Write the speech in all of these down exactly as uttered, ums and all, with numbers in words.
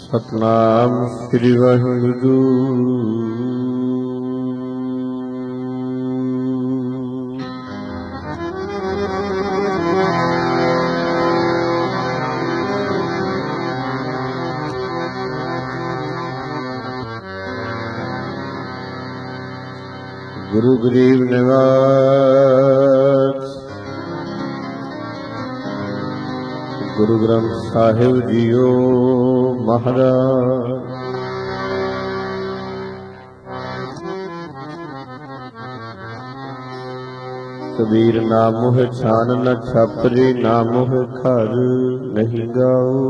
ਸਤਨਾਮ ਸ੍ਰੀ ਵਾਹਿਗੁਰੂ। ਗੁਰੂ ਗਰੀਬ ਨਿਵਾਸ ਗੁਰੂ ਗ੍ਰੰਥ ਸਾਹਿਬ ਜੀਓ ਮਹਾਰਾਜ। ਕਬੀਰ ਨਾਮੁਹ ਛਾਨ ਨ ਛਾਪਰੀ, ਨਾਮੁਹ ਘਰ ਨਹੀਂ ਗਾਓ।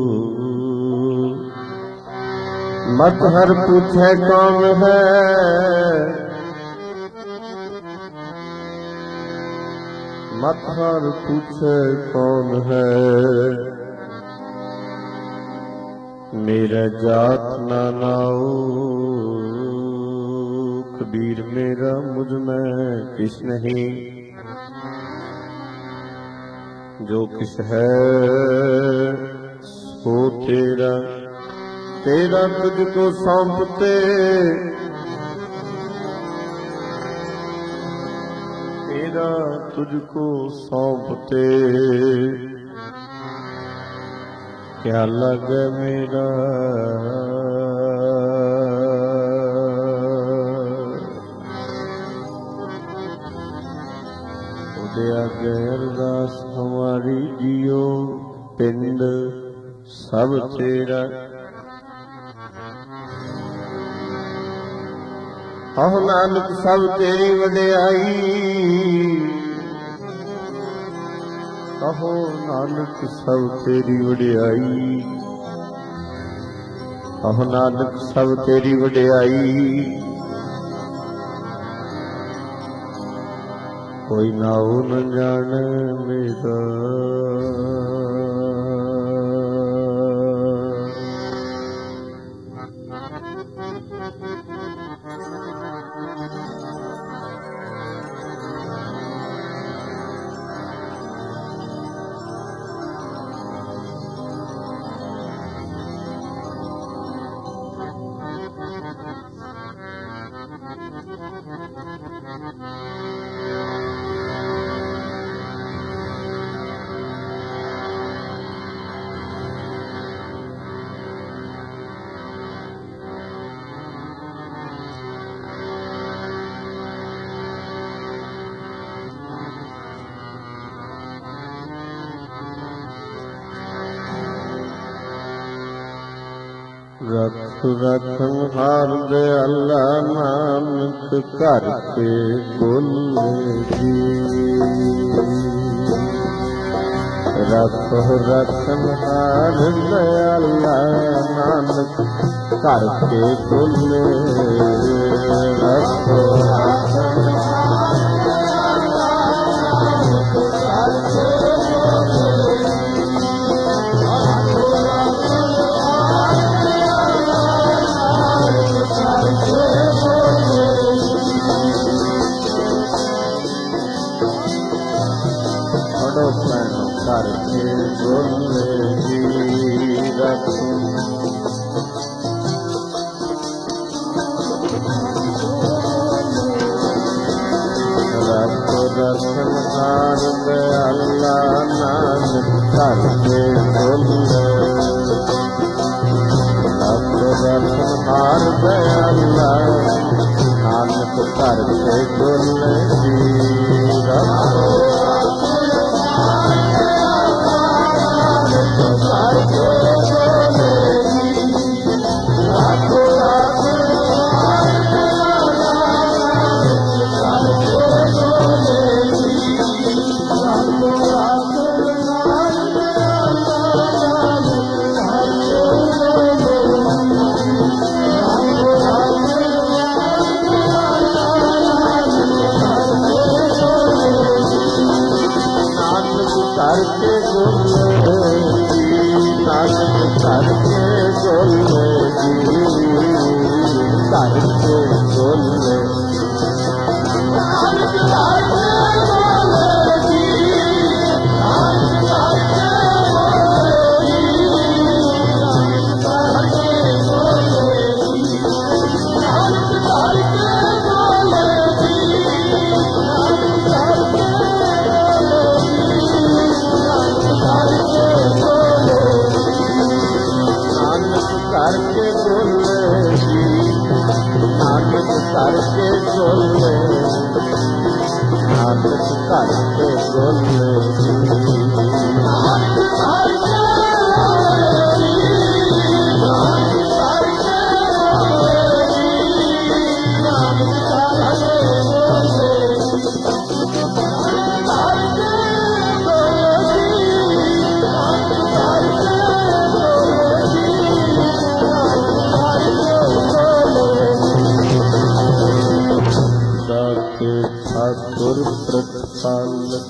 ਮਤ ਹਰ ਪੁੱਛੇ ਕੌਣ ਹੈ, ਮਤ ਹਰ ਪੁੱਛੇ ਕੌਣ ਹੈ। ਮੇਰਾ ਜਾਤ ਨਾ ਨਾਓ, ਕਬੀਰ ਮੇਰਾ ਮੁਝ ਮੈਂ ਕਿਛ ਨਹੀਂ। ਜੋ ਕਿਛ ਹੈ ਸੋ ਤੇਰਾ, तेरा तुझको सौंपते। तेरा तुझको सौंपते, क्या लगे मेरा। उदे आगे अरदास हमारी जियो, पिंड सब तेरा। ਆਹ ਨਾਨਕ ਸਭ ਤੇਰੀ ਵਡਿਆਈ, ਆਹੋ ਨਾਨਕ ਸਭ ਤੇਰੀ ਵਡਿਆਈ, ਆਹ ਨਾਨਕ ਸਭ ਤੇਰੀ ਵਡਿਆਈ। ਕੋਈ ਨਾਉ ਨ ਜਾਣੈ ਮੇਰਾ, रख रखन हार दयाला, नानक घर के बोले जी। रख रखन हार दयाला, नानक घर के बोले। रख करके बोले जी। रख रख रखन हार दयाला, नानक करके बोले। रख रखन हार दयाला, नानक करके बोले जी। रख ਪਾਲਕ।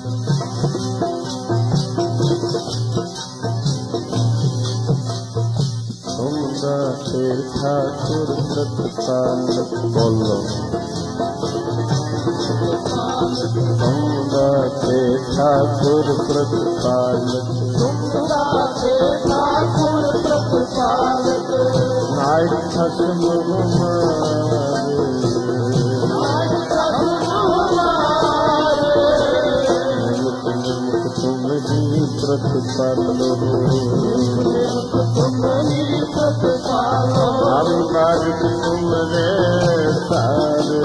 ਤੁਮ ਦਾਤੇ ਠਾਕੁਰ ਪ੍ਰਤਪਾਲਕ। ਬੋਲੋ ਤੁਮ ਦਾਤੇ ਠਾਕੁਰ ਪ੍ਰਤਪਾਲਕ। ਨਾਇਕ ਖਸਮ ਹਮਾਰੇ ਨਿਮਕ ਨਿਮਕ ਤੁਮ ਹੀ ਪ੍ਰਤਪਾਲੋ। ਹਮ ਬਾਰਿਕ ਤੁਮਰੇ ਸਾਰੇ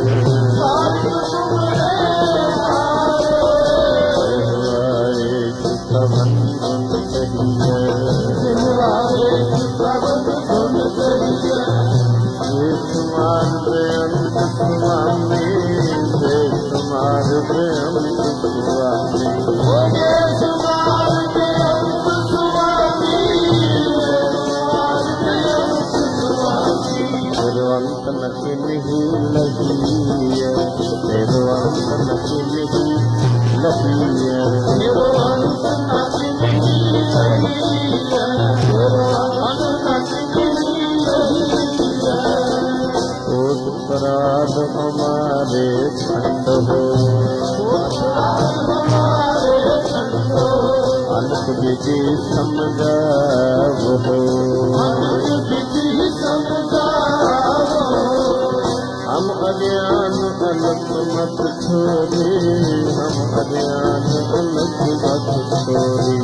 अपराध हमारे खंड हो। अनक विधि समझावो। हम अज्ञान अलग मत छोड़ी। हम अज्ञान अलग मत छोड़ी।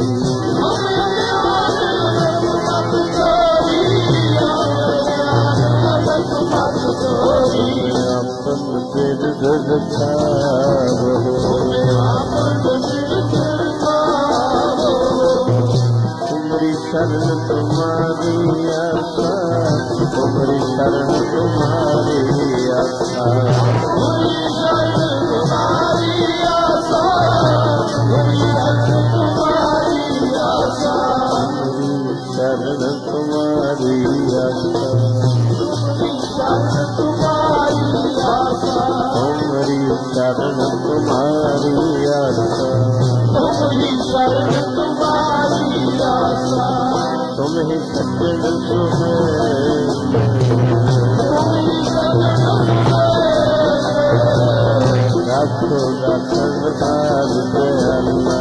अपन सिर झुकाओ। तुम्हारी शरण तुम्हारी आशा। तुम्हारी शरण तुम्हारी आशा। शरण तुम्हारी आशा। तुम्हारी शरण तुम्हारी आशा। तुम ही सज्जन राखो राखन हार दयाला।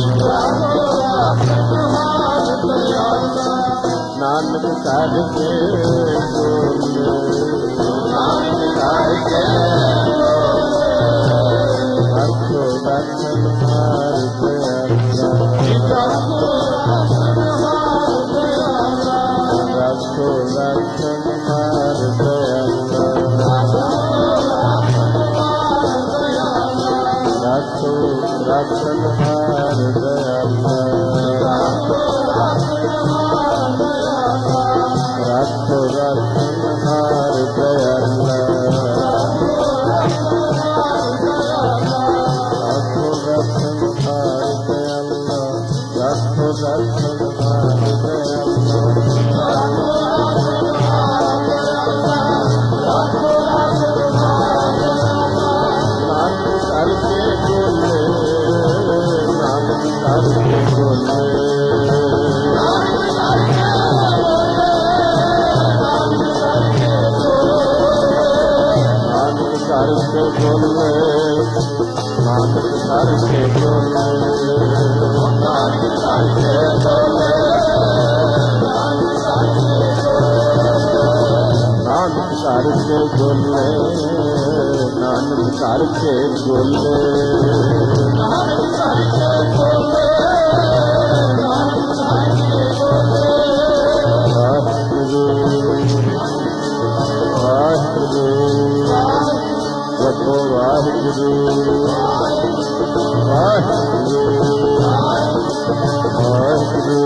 नानक कार के राखो राखन हार दयाला। राखो राखन हार दयाला। राखो राखन हार दयाला। राखो राखन हार दयाला। राखो राखन हार दयाला। राखो राखन हार दयाला। नानक करके बोले। नानक करके बोले। नानक करके बोले। नानक करके बोले। नानक करके बोले। नानक करके बोले। नानक करके बोले। वाहिगुरु वाहिगुरु जपो वाहिगुरु वाहिगुरु वाहिगुरु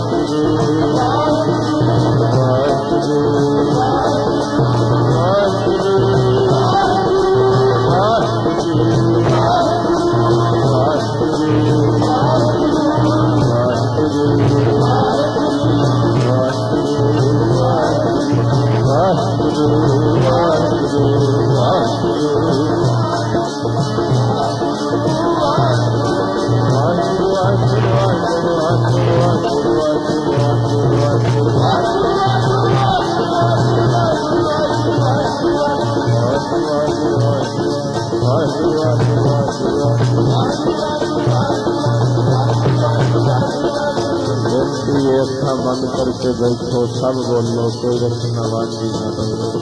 वाहिगुरु वाहिगुरु वाहिगुरु अखा बंद करके बैठो, सब बोलो, कोई रचना वाजी न करो,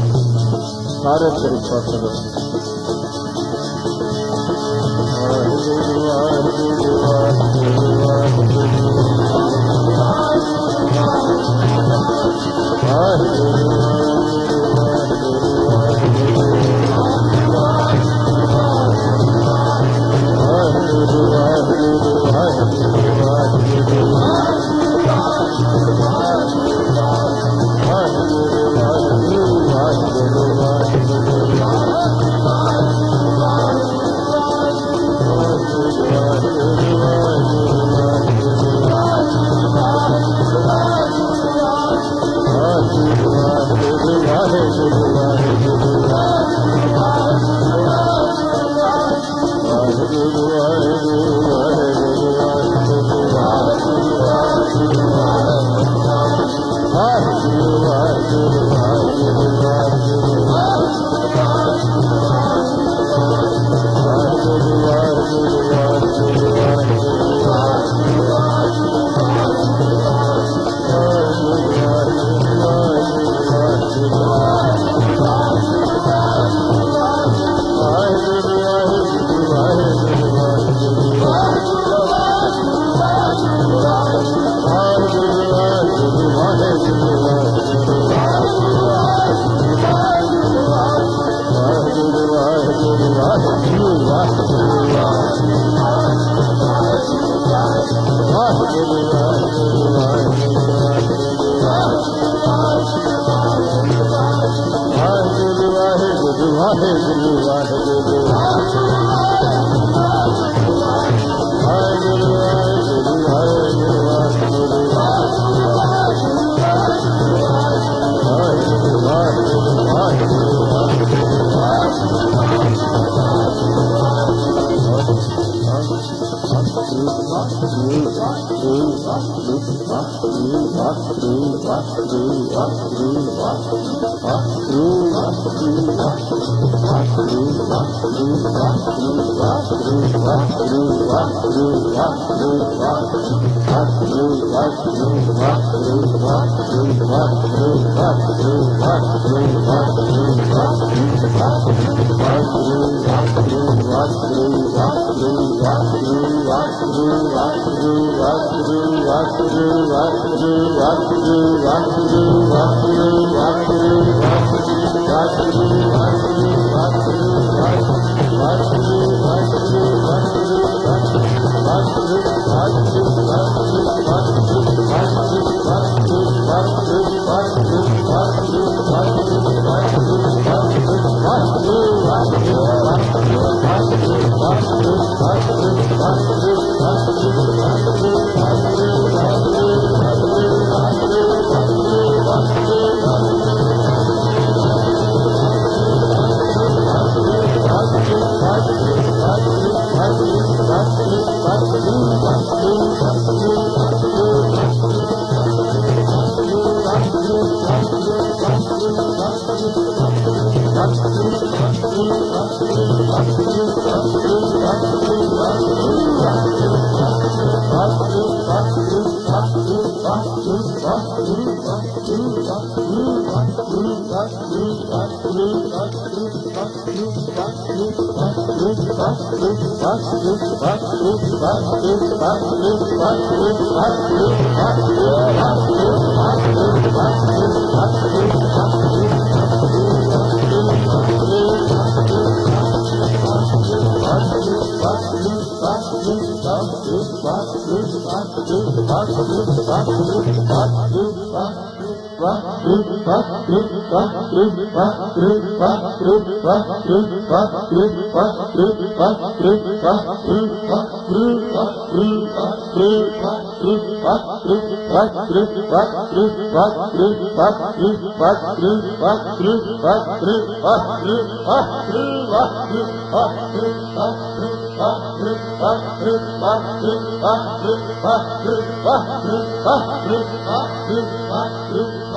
सारे कृपा करो।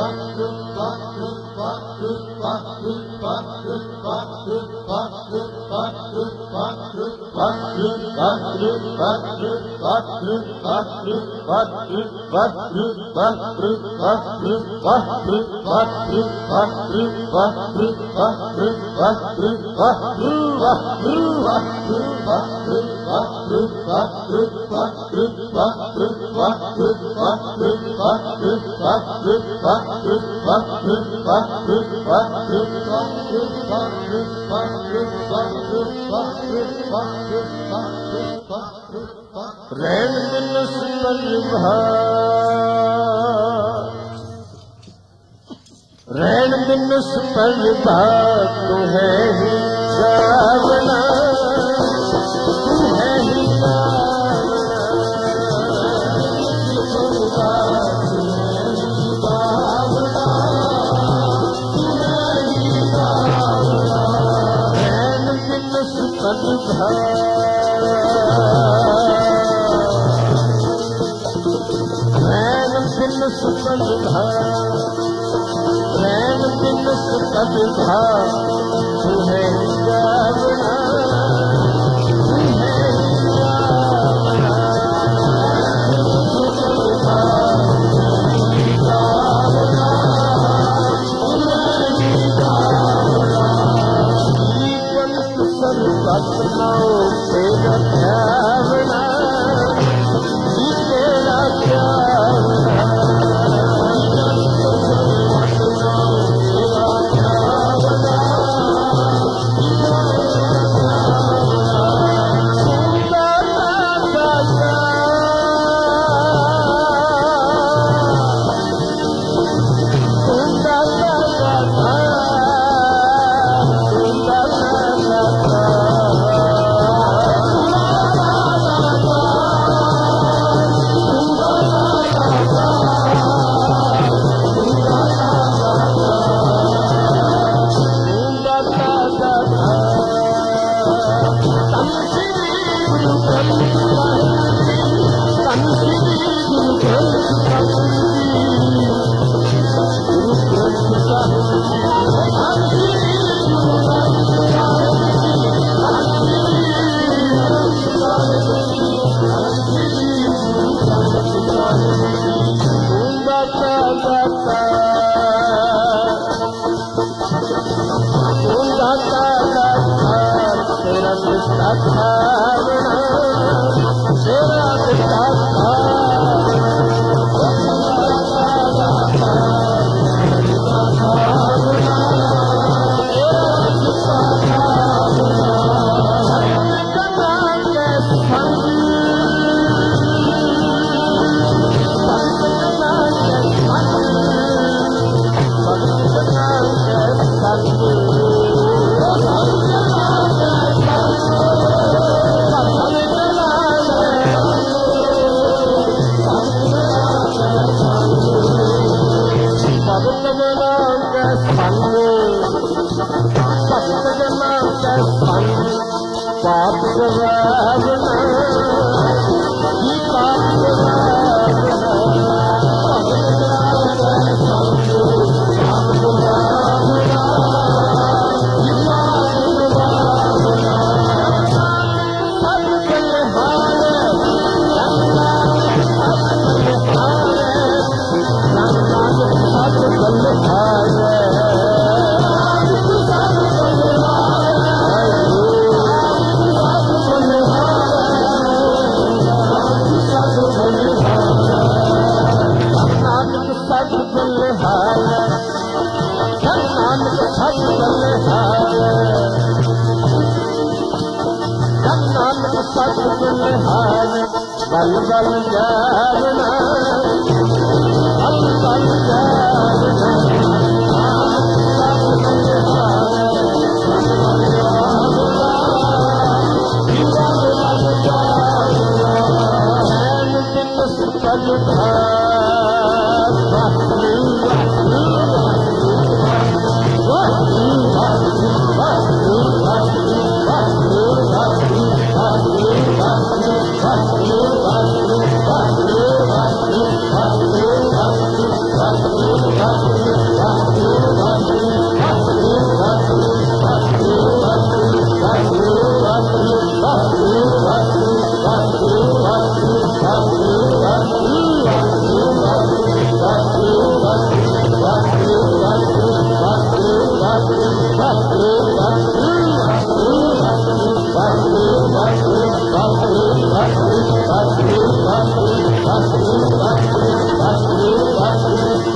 Bye. ਰਹਿਣ ਦਿਨ ਸੁਲਭਾ ਰਹਿਣ ਦਿਨ ਸੁਲਭਾ ਤੂੰ ਹੈ ਹੀ ਜਾਵਣਾ ਤੂੰ ਹੈ ਹੀ सुलभा रैन बिन सुलभा तू है जावना तू है जावना सुलभा जावना तू है जावना जीवन सुसल सपनाओ तेरा ध्यावना जी तेरा ध्यावना बल बल जावना बल बल जावना Thank you.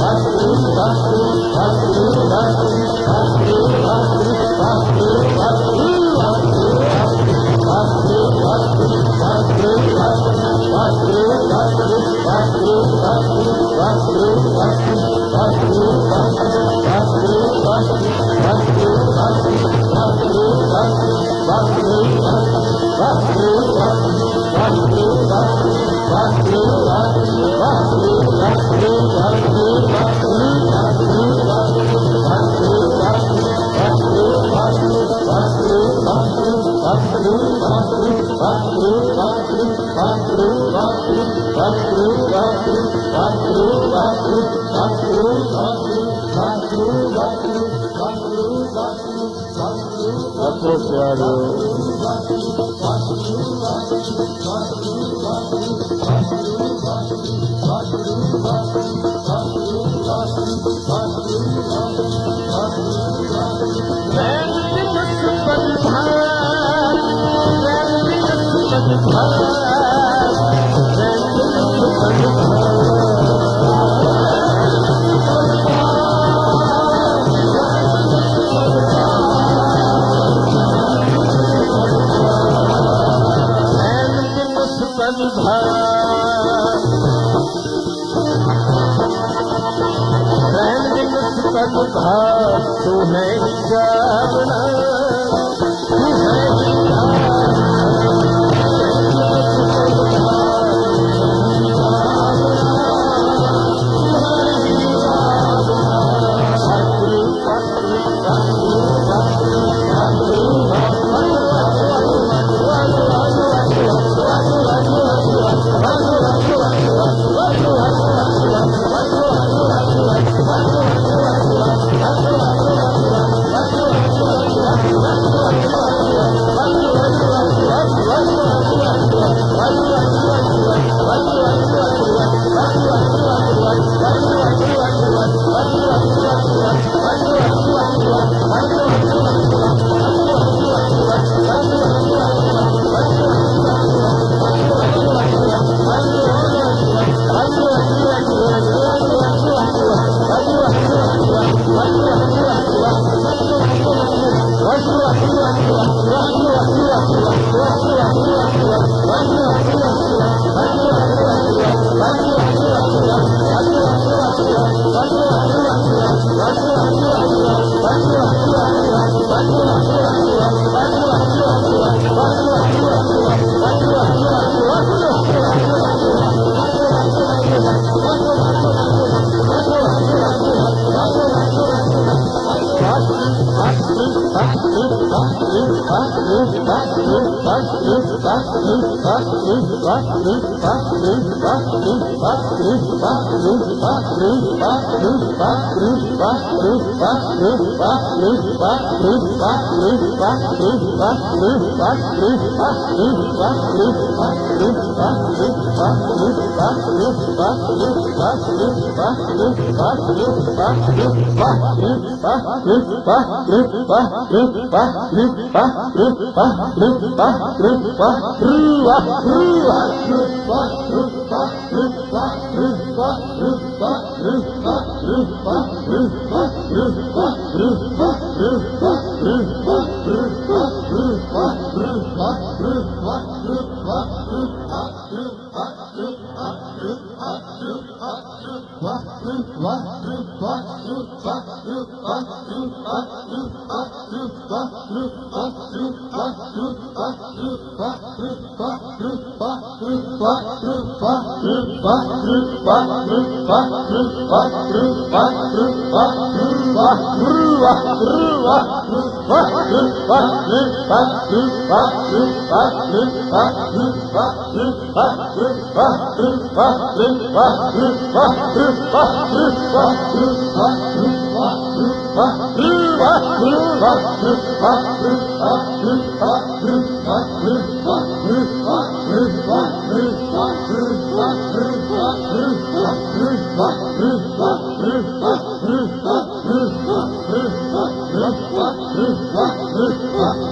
What?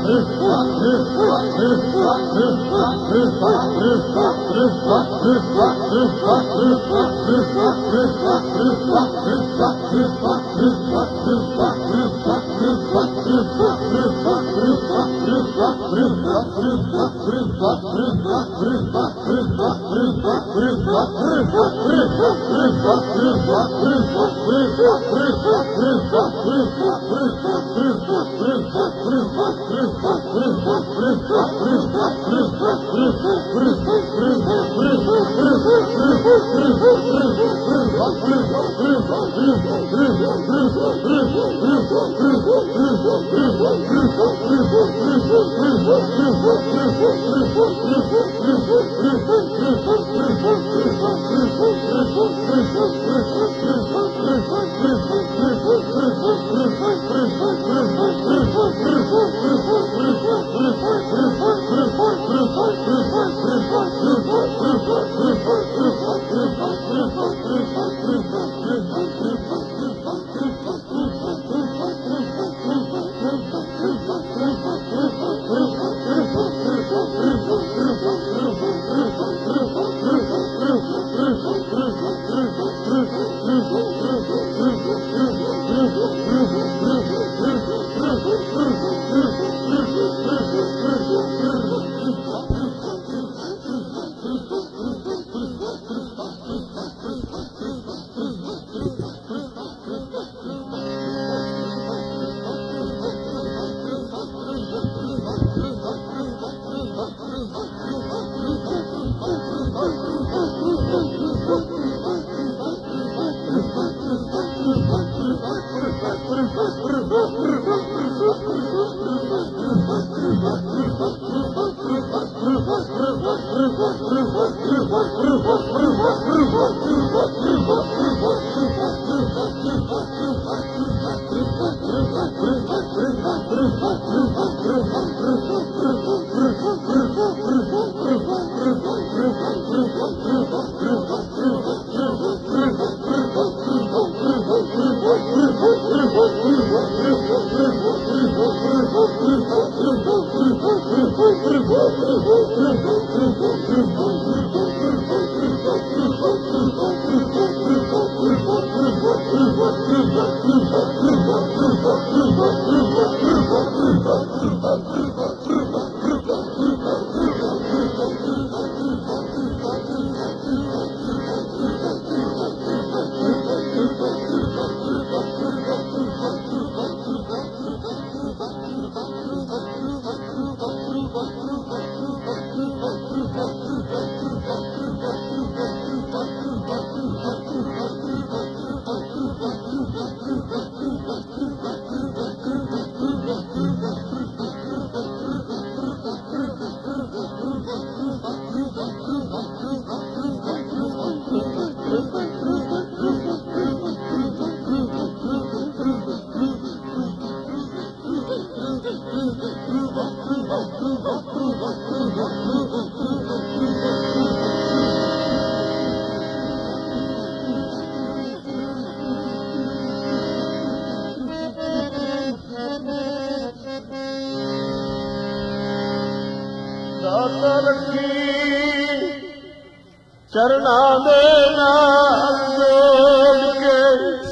चरना में नाम जोड़ के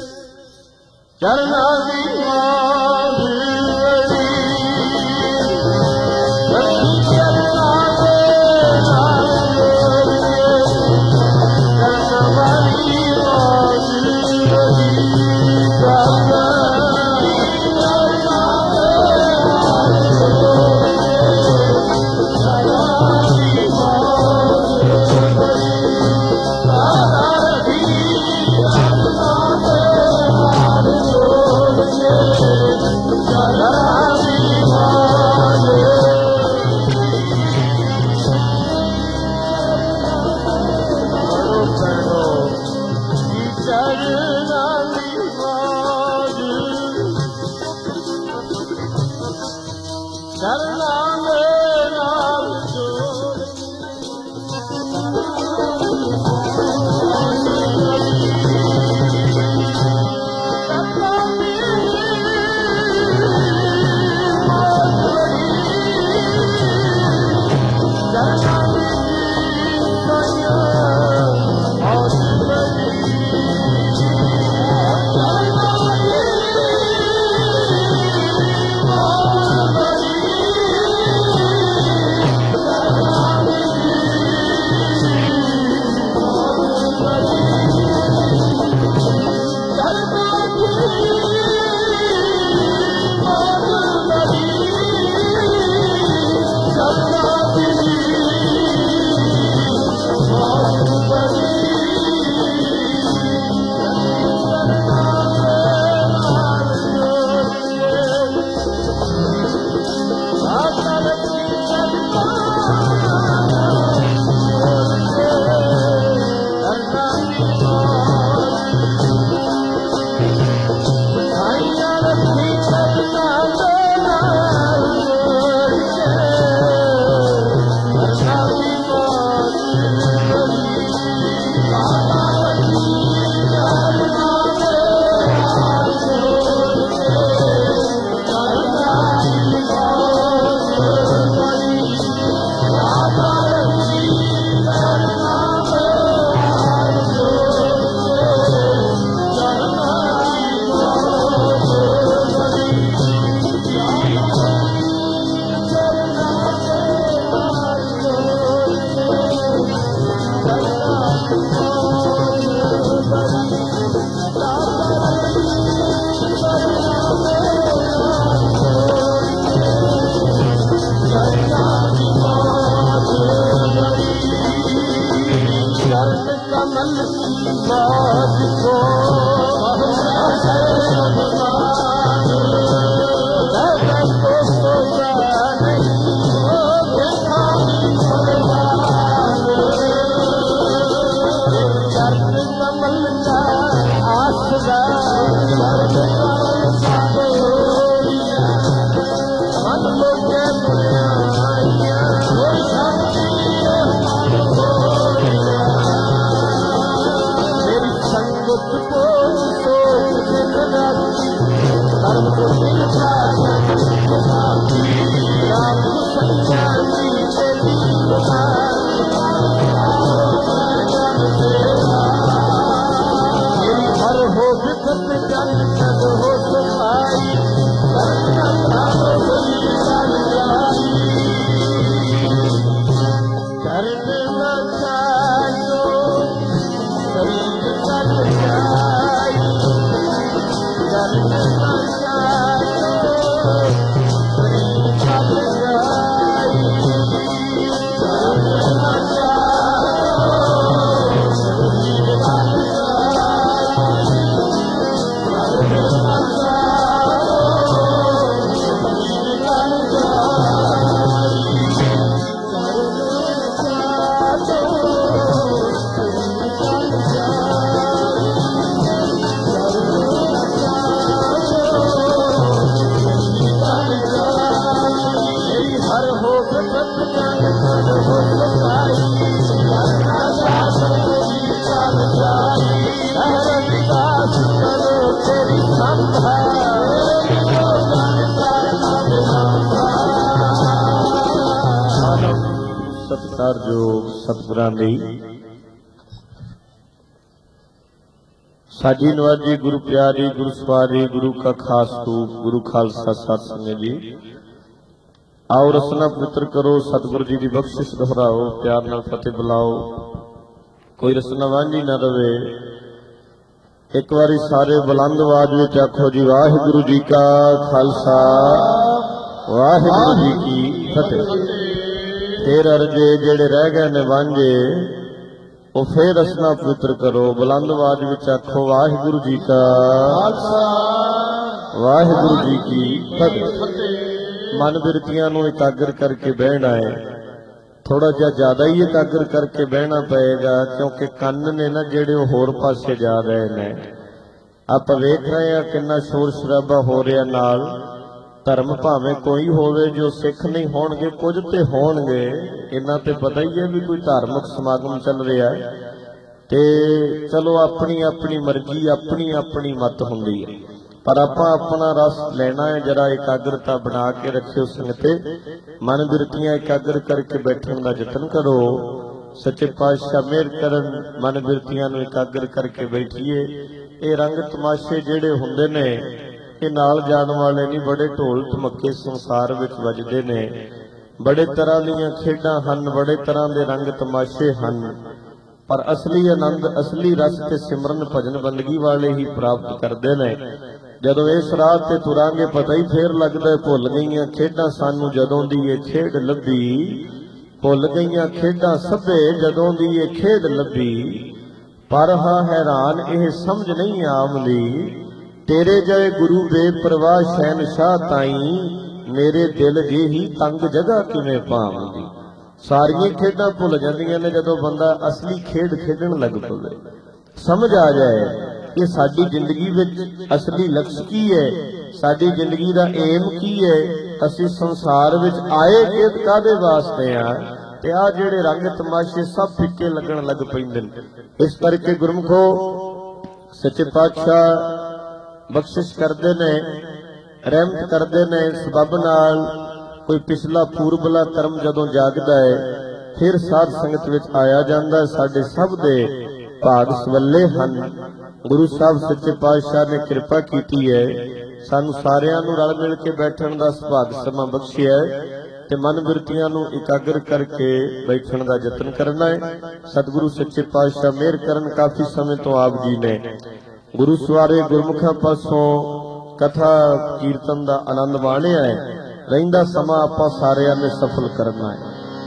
चरना की ਸਤਿਕਾਰਯੋਗ ਸਤਿਗੁਰਾਂ ਦੀ ਸਾਜੀ ਨਵਾਜੀ ਗੁਰੂ ਪਿਆਰੀ ਗੁਰੂ ਸਵਾਰੀ ਗੁਰੂ ਕਾ ਖਾਸ ਤੂਤ ਗੁਰੂ ਖਾਲਸਾ ਸਤ ਸੰਗਤ ਜੀ आओ रसना पवित्र करो सतगुरु जी की बख्शिश दोहराओ प्यार नाल फतेह बुलाओ कोई रसना वांझी ना रवे एक बारी सारे बुलंद आवाज विच आखो जी वाहिगुरु जी का खालसा वाहिगुरु जी की फतेह। फिर अर्जे जेड़े रह गए ने वांझे वो फिर रसना पवित्र करो बुलंद आवाज विच आखो वाहिगुरु जी का खालसा वाहिगुरु जी की फतेह। मन बिरतियां नूं एकाग्र करके बहना है थोड़ा जिहा ज्यादा ही एकाग्र करके बहना पएगा क्योंकि कन ने ना जेड़े होर पासे जा रहे ने आप वेख रहे हैं किन्ना शोर शराबा हो रहा नाल धर्म भावें कोई होवे जो सिख नहीं होणगे कुछ ते होणगे इन्ना ते पता ही है भी कोई धार्मिक समागम चल रहा है ते चलो अपनी अपनी मर्जी अपनी अपनी मत हुंदी है पर आप अपना रस लेना है जरा एकाग्रता बना के रखियो संगते मन बिरतियां एकाग्र करके बैठने का यतन करो सच्चे पातशाह मेहर करन मन बिरतियां नूं एकाग्र करके बैठिए। ये रंग तमाशे जेड़े हुंदे ने ये नाल जाण वाले नहीं बड़े ढोल धमके संसार विच वजदे ने बड़े तरह दीयां खेडां हन बड़े तरह दे रंग तमाशे हन पर असली आनंद असली रस ते सिमरन भजन बंदगी वाले ही प्राप्त करते हैं। जदों इस राह ते तुरांगे पता ही फिर लगता है भुल गईयां खेडां सानू जदों दी ये खेड लभी भुल गईयां खेडां सभे जदों दी ये खेड लभी पर हाँ हैरान यह समझ नहीं आमदी तेरे जय गुरु बेपरवाह शहनशाह ताई मेरे दिल जे ही तंग जगह किवें पावंदी। सारियां खेडां भुल जांदियां ने जदों बंदा असली खेड खेडण लग पवे समझ आ जाए कि साडी जिंदगी विच असली लक्ष्य की है साडी जिंदगी दा एम की है असीं संसार विच आए किस कादे वास्ते आ ते आ जेड़े रंग तमाशे सब फिक्के लगन लग पैंदे ने। इस करके गुरमुखो सच्चे पातशाह बख्शिश करदे ने रहमत करदे ने सबब नाल कोई पिछला पूर्वला कर्म जदों जागदा है फिर साध संगत विच आया जांदा साडे सब दे भाग सवल्ले हन। गुरु साहब सच्चे पातशाह ने कृपा की है सानू सारियां नू रल मिल के बैठण दा सुभाग समा बख्शिया है ते मन बिरतियां नू एकाग्र करके बैठण दा यतन करना है। सतगुरु सच्चे पातशाह मेहर करन काफी समय तो आप जी ने गुरु सवारे गुरमुखां पासों कथा कीर्तन दा आनंद माणिया है रहिंदा समा आपां सारियां ने सफल करना है।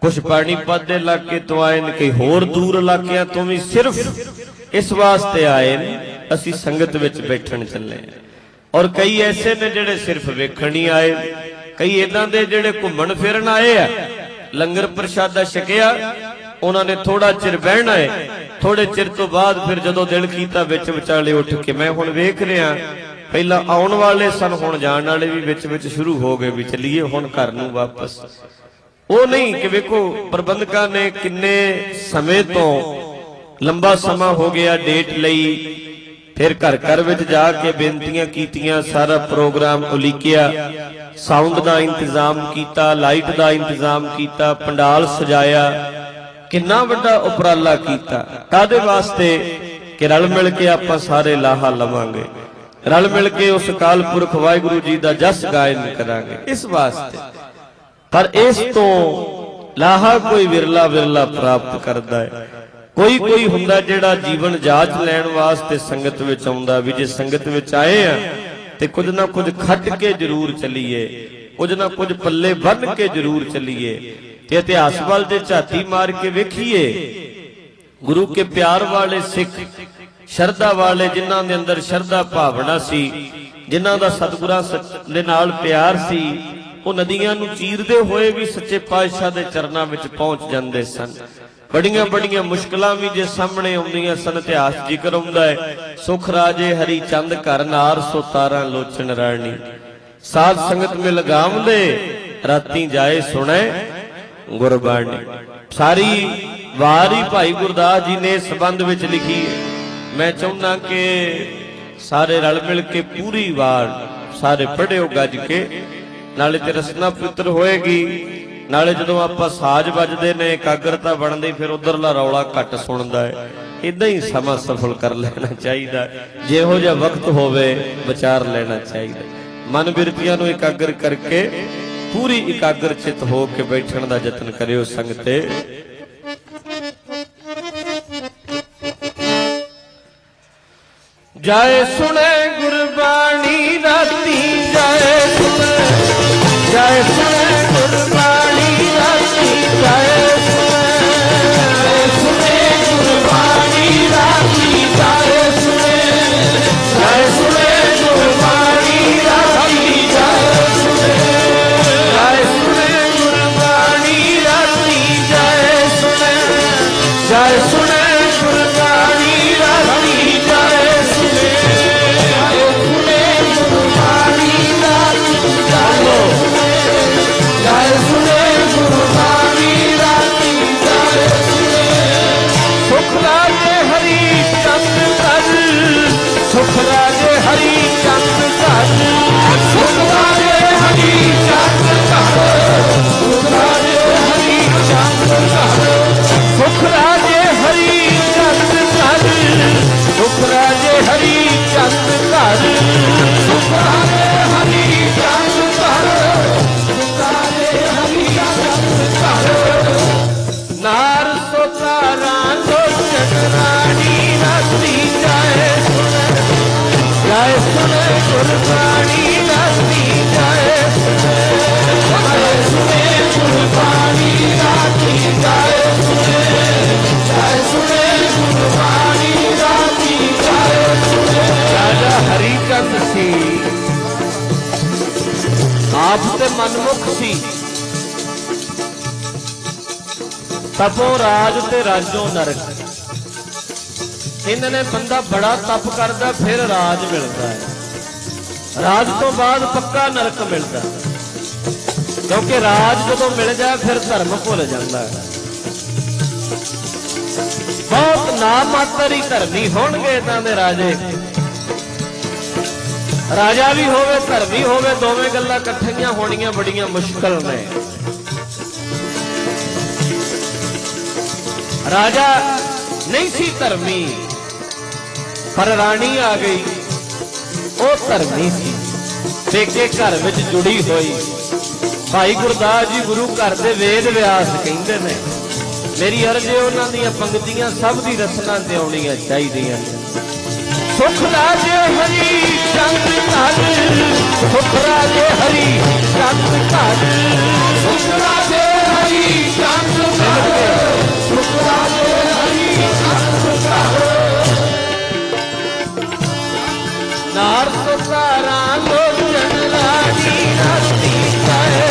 कुछ पानीपत के इलाके तो आए ने, कई होर दूर इलाकियां तो भी सिर्फ इस वास्ते आए ने असी संगत विच बैठण चले। और कई ऐसे ने जिहड़े सिर्फ वेखण ही आए, कई इदां दे जिहड़े घुम्मण फिरन आए आ, लंगर प्रशादा छकिया, उन्होंने थोड़ा चिर बहना है, थोड़े चिर तो बाद फिर जदों दिल कीता विच विचाले उठ के मैं हुण वेख रिहा, पहला आउण वाले सन हुण जाण वाले भी विच विच शुरू हो गए भी चलीए हुण घर नूं वापस। वो नहीं कि वेखो प्रबंधकां ने किन्ने समय तो लंबा समा हो गया डेट लई, फिर घर घर विच जाके बेनतियां कीतियां, सारा प्रोग्राम उलीकिया, साउंड का इंतजाम किया, लाइट का इंतजाम किया, पंडाल सजाया, किन्ना वड्डा उपराला किया, कादे वास्ते कि रल मिल के आपां सारे लाहा लवांगे, रल मिल के उस अकाल पुरख वाहिगुरू जी का जस गायन करांगे, इस वास्ते। पर इस तो लाहा कोई विरला विरला प्राप्त करता है। कोई कोई हुंदा जिहड़ा जीवन जाच लैण वास्ते संगत विच आउंदा, भी जे संगत विच आए आ ते कुछ ना कुछ खट के जरूर चलीए, कुछ ना कुछ पल्ले बन के जरूर चलीए। ते इतिहास वाल जे झाती मार के वेखीए, गुरु के प्यार वाले सिख, शरधा वाले जिन्हां दे अंदर शरधा भावना सी, जिन्हां दा सतगुरां दे नाल प्यार सी, वो नदियां नूं चीरदे होए भी सच्चे पातशाह दे चरनां विच पहुंच जांदे सन। बड़ियां बड़ियां मुश्किलां भी जे सामने आउंदियां सन, इतिहास जिक्र हुंदा है, सुख राजे हरी चंद घर नार सो तारा लोचन राणी, साध संगत मिल गावंदे राती जाए सुणे गुरबाणी। सारी वारी भाई गुरदास जी ने इस संबंध विच लिखी है। मैं चाहुंदा कि सारे रल मिल के पूरी वार सारे पढ़िओ गज के, नाले ते रसना पवित्र होएगी, नाले जदों आपां साज बजदे ने एकाग्रता बनदी, फिर उधरला रौला घट सुणदा है। इदां ही समा सफल कर लेना चाहिए, जिहो जिहा वक्त होवे विचार लेना चाहिए। मन बिरतियां नूं एकाग्र करके पूरी एकाग्र चित हो के बैठण दा यतन करियो संगते। जाए सुने गुरबाणी राती, जाए सुने, जाए सुने गुरबाणी राती, जाए सुने, जाए सुने गुरबाणी राती, जाए सुने, जाए सुने गुरबाणी राती, जाए सुने, जाए सुने गुरबाणी राती, जाए सुने, जाए सुने गुरबाणी राती, जाए सुने, जाए सुने गुरबाणी राती, जाए सुने, जाए सुने गुरबाणी राती, जाए सुने। सुख राजे हरि चंद कर, सुख राजे हरि चंद कर, सुख राजे हरि चंद कर, सुख राजे हरि चंद कर, सुख राजे हरि चंद कर, सुख राजे हरि चंद कर, सुख राजे हरि चंद कर, सुख राजे हरि चंद कर। नार सो तारा लोचन रानी राती, जाए सुने, जाए सुने गुरबाणी राती, जाए सुने, जाए सुने गुरबाणी राती, जाए सुने, जाए सुने गुरबाणी राती, जाए सुने। राजा हरिचंद सी, आप ते मनमुख सी, तपो राज ते राजो नरक। इन्होंने बंदा बड़ा तप करता फिर राज मिलता है, राज तो बाद पक्का नरक मिलता है, क्योंकि राज जो मिल जाए फिर धर्म भुल जाता है। बहुत नाम मात्र ही धर्मी होणगे इदां दे राजे, राजा भी होवे धर्मी होवे, दोवें गल्लां इकट्ठियां होणियां बड़ियां मुश्किल ने। राजा नहीं सी धर्मी, पर रानी आ गई, वो धर्मी सी, पेके घर विच जुड़ी हुई। भाई गुरदास जी गुरु घर दे वेद व्यास कहंदे ने, मेरी अर्ज है उन्हां दीयां पंक्तियां सब दी रचना ते आउणियां चाहीदियां। सुख राजे हरि चंद घर, सुख राजे हरि चंद घर, सुख राजे नार सुकारा लोचन रानी राती जाए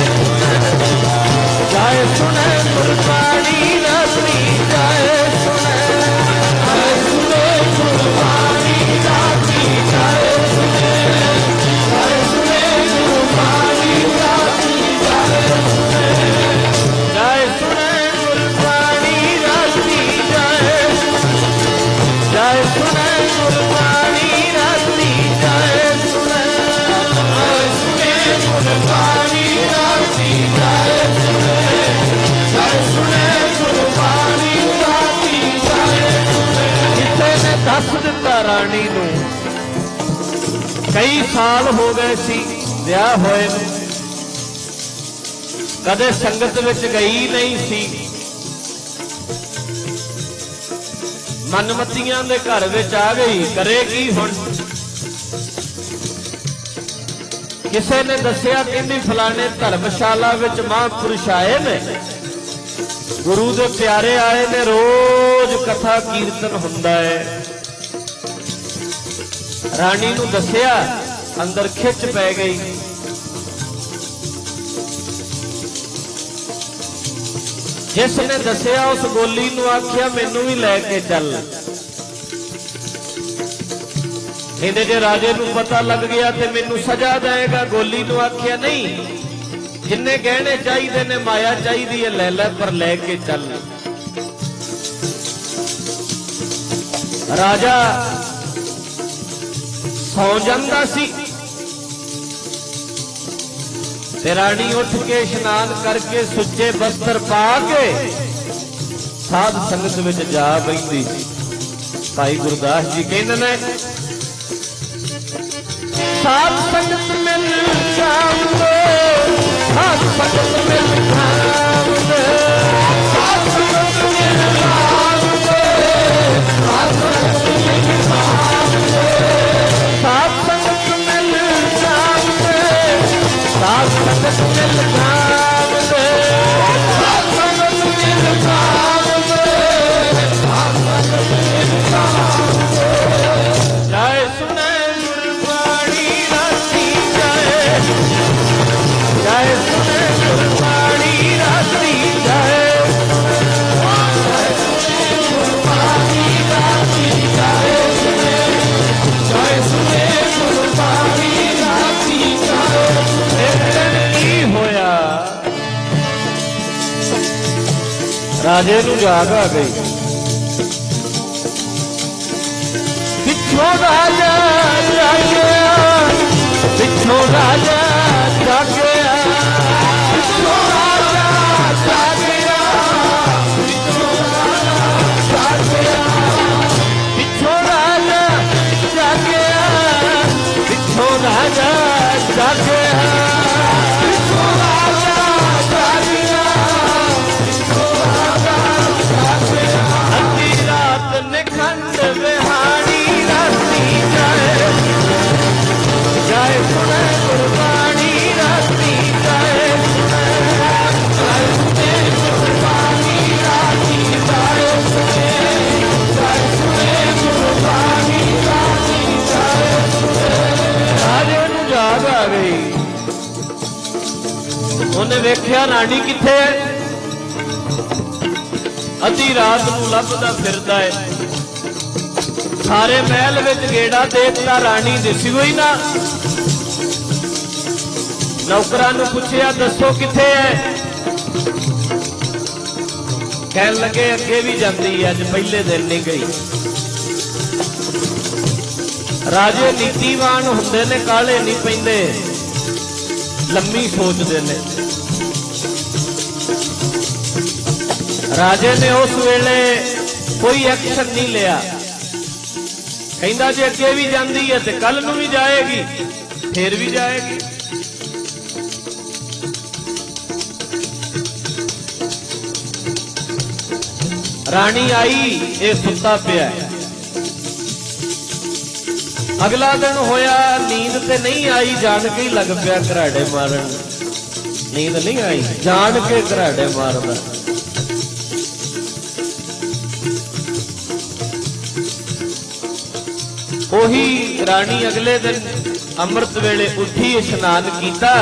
जाए सुने गुरबाणी राती जाए सुने जाए सुने गुरबाणी राती जाए सुने जाए सुने गुरबाणी राती जाए सुने जाए सुने गुरबाणी राती जाए जाए सुने गुरबाणी राती जाए सुने जाए सुने गुरबाणी राती जाए सुने जाए सुने गुरबाणी राती जाए सुने। ਕਿਸੇ ਨੇ ਦੱਸ ਦਿੱਤਾ ਰਾਣੀ ਨੂੰ ਕਈ ਸਾਲ ਹੋ ਗਏ ਸੀ ਵਿਆਹ ਹੋਏ ਨੂੰ, ਕਦੇ ਸੰਗਤ ਵਿੱਚ ਗਈ ਨਹੀਂ ਸੀ। ਮਨਮਤੀਆਂ ਦੇ ਘਰ ਵਿੱਚ ਆ ਗਈ, ਕਰੇਗੀ ਹੁਣ। ਕਿਸੇ ਨੇ ਦੱਸਿਆ ਕਹਿੰਦੀ ਫਲਾਣੇ ਧਰਮਸ਼ਾਲਾ ਵਿੱਚ ਮਹਾਂਪੁਰਸ਼ ਆਏ ਨੇ, ਗੁਰੂ ਦੇ ਪਿਆਰੇ ਆਏ ਨੇ, ਰੋਜ਼ ਕਥਾ ਕੀਰਤਨ ਹੁੰਦਾ ਹੈ। ਰਾਣੀ ਨੂੰ ਦੱਸਿਆ, ਅੰਦਰ ਖਿੱਚ ਪੈ ਗਈ। ਜਿਸ ਨੇ ਦੱਸਿਆ ਉਸ ਗੋਲੀ ਨੂੰ ਆਖਿਆ ਮੈਨੂੰ ਵੀ ਲੈ ਕੇ ਚੱਲ। ਕਹਿੰਦੇ ਜੇ ਰਾਜੇ ਨੂੰ ਪਤਾ ਲੱਗ ਗਿਆ ਤੇ ਮੈਨੂੰ ਸਜ਼ਾ ਦੇਗਾ। ਗੋਲੀ ਨੂੰ ਆਖਿਆ ਨਹੀਂ, ਜਿੰਨੇ ਗਹਿਣੇ ਚਾਹੀਦੇ ਨੇ, ਮਾਇਆ ਚਾਹੀਦੀ ਹੈ, ਲੈ ਲੈ, ਪਰ ਲੈ ਕੇ ਚੱਲ। ਰਾਜਾ ਸੌ ਜਾਂਦਾ ਸੀ ਤੇ ਰਾਣੀ ਉੱਠ ਕੇ ਇਸ਼ਨਾਨ ਕਰਕੇ ਸੁੱਚੇ ਬਸਤਰ ਪਾ ਕੇ ਸਾਧ ਸੰਗਤ ਵਿੱਚ ਜਾ ਬੈਠੀ ਸੀ। ਭਾਈ ਗੁਰਦਾਸ ਜੀ ਕਹਿੰਦੇ ਨੇ ਸਾਧ ਸੰਗਤ ਮਿਲ ਜਾਵੇ, ਸਾਧ ਸੰਗਤ ਮਿਲ ਜਾਵੇ, ਸਾਧ ਸੰਗਤ ਮਿਲ ਜਾਵੇ, ਸਾਧ ਸੰਗਤ ਮਿਲ ਜਾਵੇ, ਸਾਧ ਸੰਗਤ ਮਿਲ ਜਾਵੇ, ਸਾਧ ਸੰਗਤ ਮਿਲ ਜਾਵੇ, ਸਾਧ ਸੰਗਤ ਮਿਲ ਜਾਵੇ, ਸਾਧ ਸੰਗਤ ਮਿਲ ਜਾਵੇ। ਜਾਏ ਸੁਣੇ ਗੁਰਬਾਣੀ ਰਾਤੀ ਜਾਏ, ਜਾਏ ਸੁਣੇ ਗੁਰਬਾਣੀ ਰਾਤੀ ਜਾਏ, ਜਾਏ ਸੁਣੇ ਗੁਰਬਾਣੀ ਰਾਤੀ ਜਾਏ, ਜਾਏ ਸੁਣੇ ਗੁਰਬਾਣੀ ਰਾਤੀ ਜਾਏ। ਕੀ ਹੋਇਆ? ਰਾਜੇ ਨੂੰ ਜਾਗ ਆ ਗਈ। ਪਿੱਛੋਂ ਰਾਜਾ ਜਾਗਿਆ, ਪਿੱਛੋਂ ਰਾਜਾ ਜਾਗਿਆ, ਪਿੱਛੋਂ ਰਾਜਾ ਜਾਗਿਆ, ਪਿੱਛੋਂ ਰਾਜਾ ਜਾਗਿਆ, ਪਿੱਛੋਂ ਰਾਜਾ ਜਾਗਿਆ, ਪਿੱਛੋਂ ਰਾਜਾ ਜਾਗਿਆ, ਪਿੱਛੋਂ ਰਾਜਾ ਜਾਗਿਆ, ਪਿੱਛੋਂ ਰਾਜਾ ਜਾਗਿਆ। ਅੱਧੀ ਰਾਤ ਨਿਖੰਡ ਵਿਹਾਣੀ ਰਾਤੀ ਜਾਏ, ਜਾਏ ਸੁਣੇ ਗੁਰਬਾਣੀ ਰਾਤੀ ਜਾਏ, ਸੁਣੇ ਜਾਏ ਸੁਣੇ ਗੁਰਬਾਣੀ ਰਾਤੀ ਜਾਏ, ਸੁਣੇ ਜਾਏ ਸੁਣੇ ਗੁਰਬਾਣੀ ਰਾਤੀ ਜਾਏ, ਸੁਣੇ। ਰਾਜੇ ਨੂੰ ਜਾਗ ਆ ਗਈ। ਉਹਨੇ ਵੇਖਿਆ ਰਾਣੀ ਕਿੱਥੇ ਹੈ। ਅੱਧੀ ਰਾਤ ਨੂੰ ਲੱਭਦਾ ਫਿਰਦਾ ਹੈ, ਸਾਰੇ ਮਹਿਲ ਵਿੱਚ ਗੇੜਾ ਦੇ ਦਿੱਤਾ, ਰਾਣੀ ਦਿਸੀ ਹੋਈ ਨਾ। ਨੌਕਰਾਂ ਨੂੰ ਪੁੱਛਿਆ ਦੱਸੋ ਕਿੱਥੇ ਹੈ। ਕਹਿਣ ਲੱਗੇ ਅੱਗੇ ਵੀ ਜਾਂਦੀ ਹੈ, ਅੱਜ ਪਹਿਲੇ ਦਿਨ ਨਹੀਂ ਗਈ। ਰਾਜੇ ਨੀਤੀਵਾਨ ਹੁੰਦੇ ਨੇ, ਕਾਲੇ ਨਹੀਂ ਪੈਂਦੇ, ਲੰਮੀ ਸੋਚਦੇ ਨੇ। ਰਾਜੇ ਨੇ ਉਸ ਵੇਲੇ ਕੋਈ ਐਕਸ਼ਨ ਨਹੀਂ ਲਿਆ। ਕਹਿੰਦਾ ਜੇ ਅੱਗੇ ਵੀ ਜਾਂਦੀ ਹੈ ਤੇ ਕੱਲ ਨੂੰ ਵੀ ਜਾਏਗੀ, ਫੇਰ ਵੀ ਜਾਏਗੀ। ਰਾਣੀ ਆਈ, ਇਹ ਸੁੱਤਾ ਪਿਆ। ਅਗਲਾ ਦਿਨ ਹੋਇਆ, ਨੀਂਦ ਤੇ ਨਹੀਂ ਆਈ, ਜਾਣ ਕੇ ਹੀ ਲੱਗ ਪਿਆ ਘਰਾੜੇ ਮਾਰਨ। नींद नहीं आई, जान के घराड़े मारदा। ओही रानी अगले दिन अमृत वेले उठी, इशनान किया,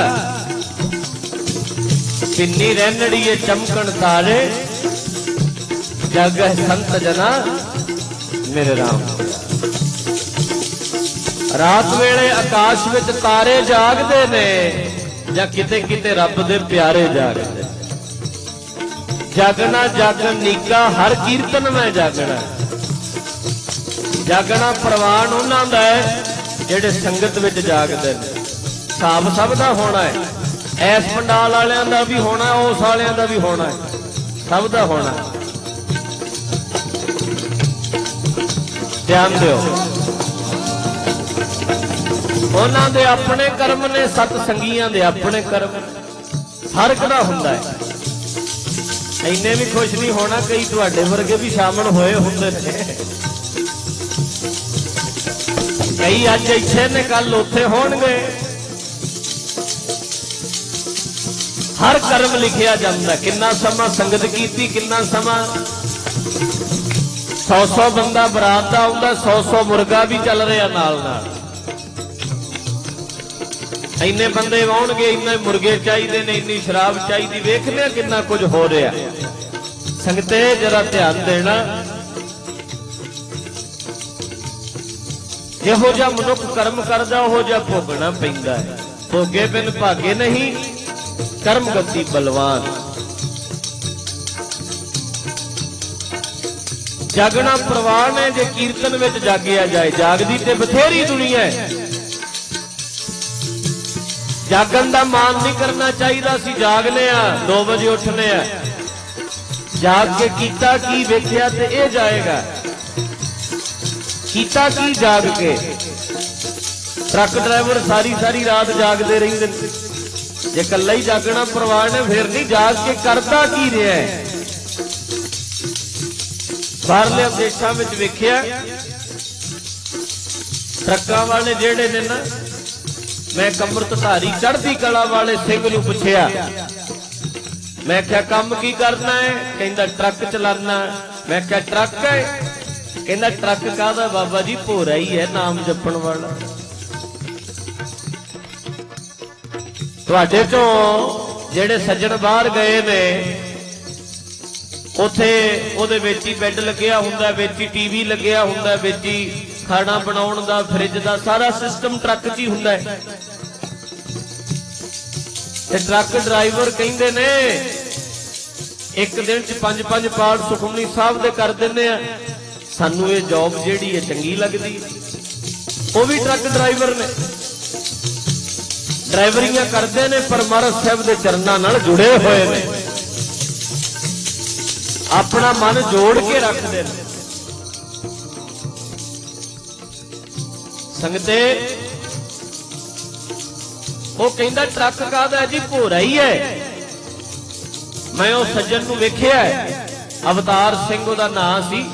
पिन्नी रहनड़िए चमकन तारे, जग संत जना मेरे राम। रात वेले आकाश विच तारे जागदे ने, जां किते किते रब दे प्यारे जागदे। जागना जागन नीका, हर कीर्तन में जागना। जागना प्रवान उन्हां दा है जिहड़े संगत विच जागदे ने। हिसाब सब दा होना है, ऐस पंडाल वालियां दा भी होना, उस वालियां दा भी होना है, सब दा होना। ध्यान दिओ, उन्हां दे अपने कर्म ने, सत संगियां दे अपने कर्म। फर्क दा हुंदा है। इन्ने भी खुश नहीं होना, कई तुहाडे वर्गे भी शामिल होए हुंदे ने। कई अज इत्थे ने, कल उत्थे होणगे। हर कर्म लिखिया जांदा, किन्ना समा संगत कीती, किन्ना समा सौ सौ बंदा बरात दा आउंदा, सौ सौ मुर्गा भी चल रहा नाल नाल। इन्ने बंदे आउणगे, इन्ने मुर्गे चाहिए ने, इन्नी शराब चाहिए, वेखने किन्ना कुछ हो रहा। संगते जरा ध्यान देना, जिहो जिहा मनुख कर्म करदा उहो जिहा भोगना पैंदा है। भोगे बिन भागे नहीं, कर्म गति बलवान। जागना प्रवान है, जे कीर्तन विच जागिया जाए। जागदी ते बथेरी दुनिया है, जागन का मान नहीं करना चाहिए। असी जागने आ, दो बजे उठने आ, जाग के कीता की वेख्या ते ये जाएगा। कीता की जाग के, ट्रक ड्राइवर सारी सारी रात जागते रहिंदे। जे कल्ला ही जागना प्रवान है, फिर नहीं जाग के करता की रहा है। बाहरले देशों में वेख्या, ट्रकों वाले जेड़े ने ना, मैं अमृतधारी चढ़ती कला वाले सिंह नूं पुछया, मैं क्या काम की करना है? कहंदा ट्रक चलाना। मैं क्या ट्रक है? कहंदा ट्रक काहदा बाबा जी, भोरा ही है नाम जपण वाला। तुहाडे चों जेड़े सज्जण बाहर गए ने, उत्थे उहदे विच ही बैड लग्या हुंदा, विच ही टीवी लग्या हुंदा, विच ही खाना बनाउण दा, फ्रिज दा सारा सिस्टम ट्रक च ही हुंदा है। ते ट्रक ड्राइवर कहिंदे ने, एक दिन च पंज पंज पाठ सुखमनी साहब दे कर दिंदे आ, सानू ये जॉब जिहड़ी है चंगी लगदी। वो भी ट्रक ड्राइवर ने, ड्राइवरियां करते ने, पर महाराज साहब दे चरनां नाल जुड़े हुए ने, अपना मन जोड़ के रखते हैं। संगते वो कहंदा ट्रक काहदा जी, भोरा ही है। मैं उस सज्जन नूं वेखिया, अवतार सिंह उहदा नाम सी।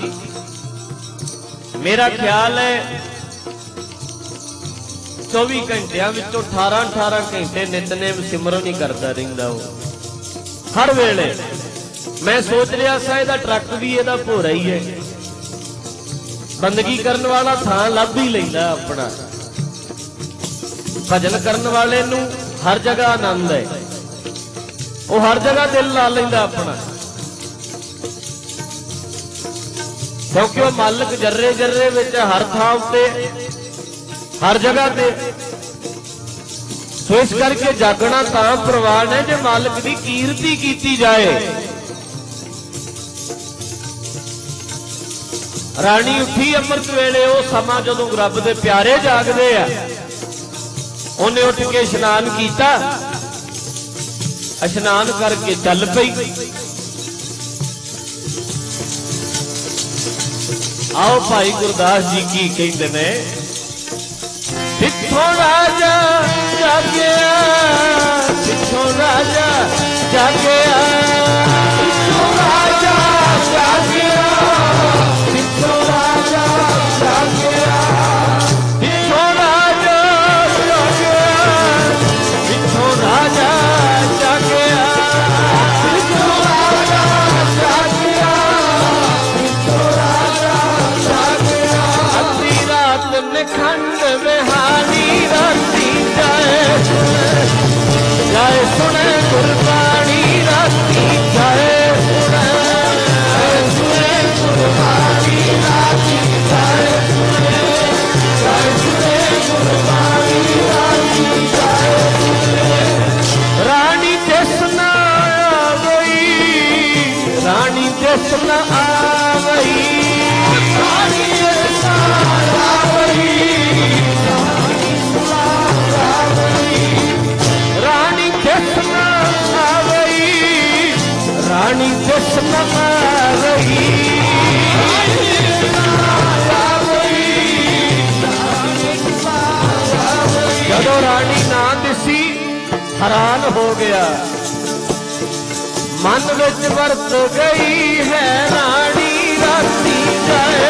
मेरा ख्याल है चौबी घंटिया विचों अठारह अठारह घंटे नितनेम सिमरन ही करता रहिंदा वो हर वेले। मैं सोच रहा सा इहदा ट्रक भी इहदा भोरा ही है, बंदगी करने वाला थां लभ ही लैंदा अपना। भजन करने वाले नूं हर जगह आनंद है, वो हर जगह दिल ला लैंदा अपना, क्योंकि वो मालिक जर्रे जर्रे विच हर थां उत्ते हर जगह ते। सो इस करके जागना तां प्रवान है जे मालिक की कीर्ति की जाए। रानी उठी अमृत वेले, वो समा जदों रब दे प्यारे जागदे आ, उन्हें उठ के इशनान किया, इशनान करके चल पई। आओ भाई गुरदास जी की कहते ने, पिछों राजा जागया, पिछों राजा जागया, पिछों राजा जागया, पिछों राजा जागया, पिछों राजा जागया, पिछों राजा जागया। हैरान हो गया। मन विच वरत गई है रानी राती जाए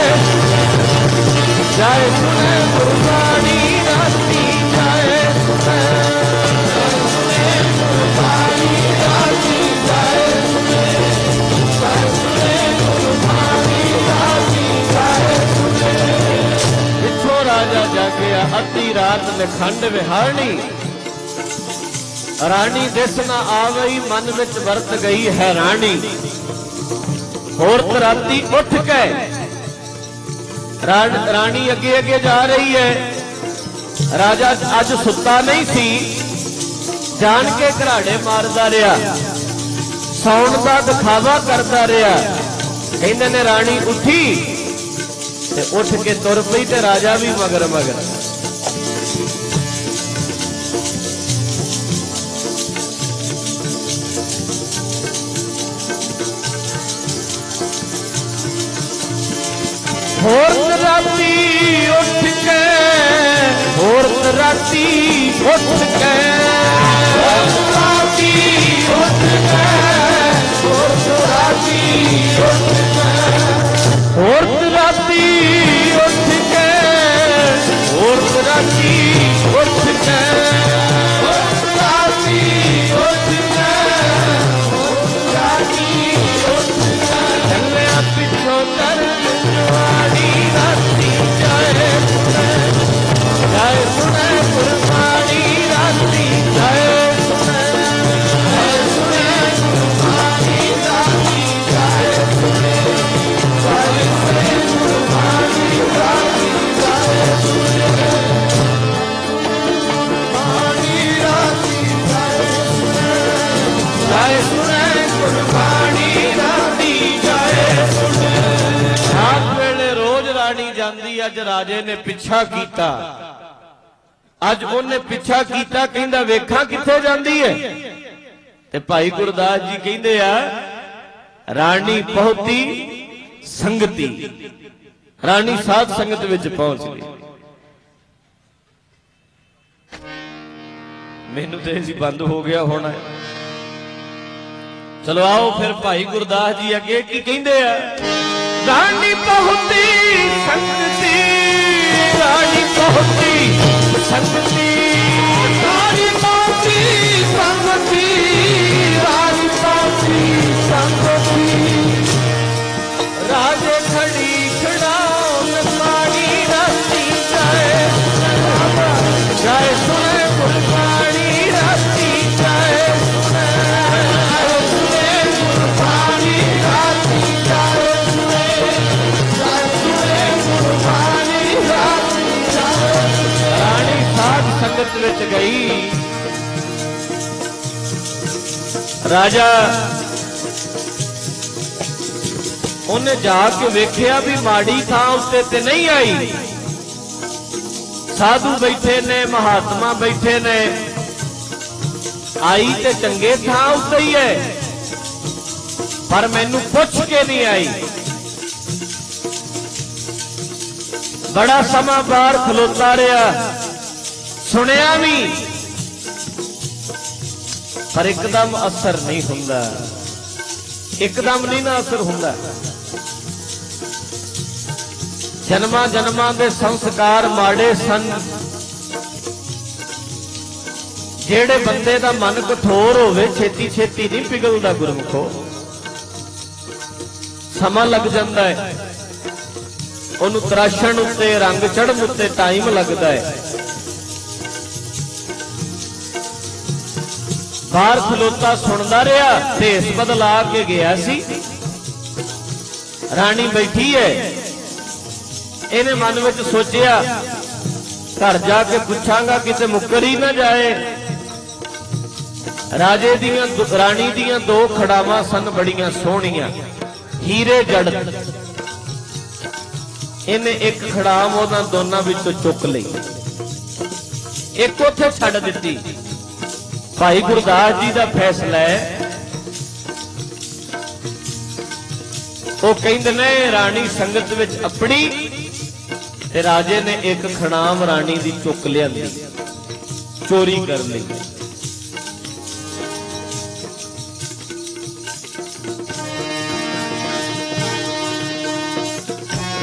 जाए सुने गुरबाणी राती जाए सुने सुने गुरबाणी राती जाए सुने सुने गुरबाणी राती जाए सुने। पिछों राजा जागया अद्धी रात निखंड विहारणी रानी दिस न आवई मन विच वरत गई है रानी। होर राती उठ के रानी अगे अगे जा रही है। राजा अज सुता नहीं सी, जान के घराड़े मारदा रहा, सौण का दिखावा करता रहा। कहंदे ने रानी उठी ते उठ के तुर पई ते राजा भी मगर मगर। होर राती उठ के होर राती उठ के राती उठ के होर राती उठ के होर राती उठ के होर राती उठ के होर राती उठ के होर राती उठ के चलिया पिछों कर जाए सुने गुरबाणी राती जाए सुने जाए सुने गुरबाणी राती जाए सुने जाए सुने गुरबाणी राती जाए सुने गुरबाणी राती जाए सुने जाए सुने गुरबाणी राती जाए सुने। रात वेले रोज रानी जांदी, अज राजे ने पिछा कीता, अज उन्हें पिछा कीता। कहंदा वेखां किथे जांदी है ते भाई गुरदास जी कहंदे आ रानी पहुंची संगती, रानी साध संगत विच पहुंच गई। मैनू तो इसी बंद हो गया होना है। चलो आओ फिर भाई गुरदास जी अगे की कहंदे आ रानी पहुंची संगती रानी पहुंची संगती रानी पहुंची संगती रानी पहुंची संगती। राजे खड़ी खड़ाओ गुरबाणी राती जाए जाए सुने गुरबाणी राती जाए सुने सुने गुरबाणी राती जाए सुने जाए सुने गुरबाणी राती जाए। रानी साध संगत विच गई। राजा उन्हें जाके वेख्या भी माड़ी थां उत्ते ते नहीं आई। साधु बैठे ने, महात्मा बैठे ने, आई ते चंगे थां उत्ते ही है, पर मैनू पुछ के नहीं आई। बड़ा समा बाहर खलोता रहा, सुनिया भी, पर एकदम असर नहीं हुंदा, एकदम नहीं ना असर हुंदा। जन्मा जन्मां दे संस्कार माड़े सन। जेड़े बंदे दा मन कठोर होवे छेती छेती नहीं पिघलदा गुरमुखो, समा लग जांदा है। ओनू तराशण उत्ते, रंग चढ़न उत्ते टाइम लगदा है। बाहर खलोता सुनदा रहा, भेस बदला के गया सी। रानी बैठी है, इन्हें मन में सोचिया घर जाके पूछांगा किते मुकर ही ना जाए। राजे दियां रानी दियां दो खड़ावां सन बड़ियां सोहणियां, हीरे जड़। इन्हें एक खड़ाव उन्हां दोनां विचों चुक लई, एक उत्थे छड्ड दित्ती। भाई गुरदास जी का फैसला है, वो कहंदे ने रानी संगत विच अपनी ते राजे ने एक खड़ाम रानी दी चुक लिया, चोरी कर ली।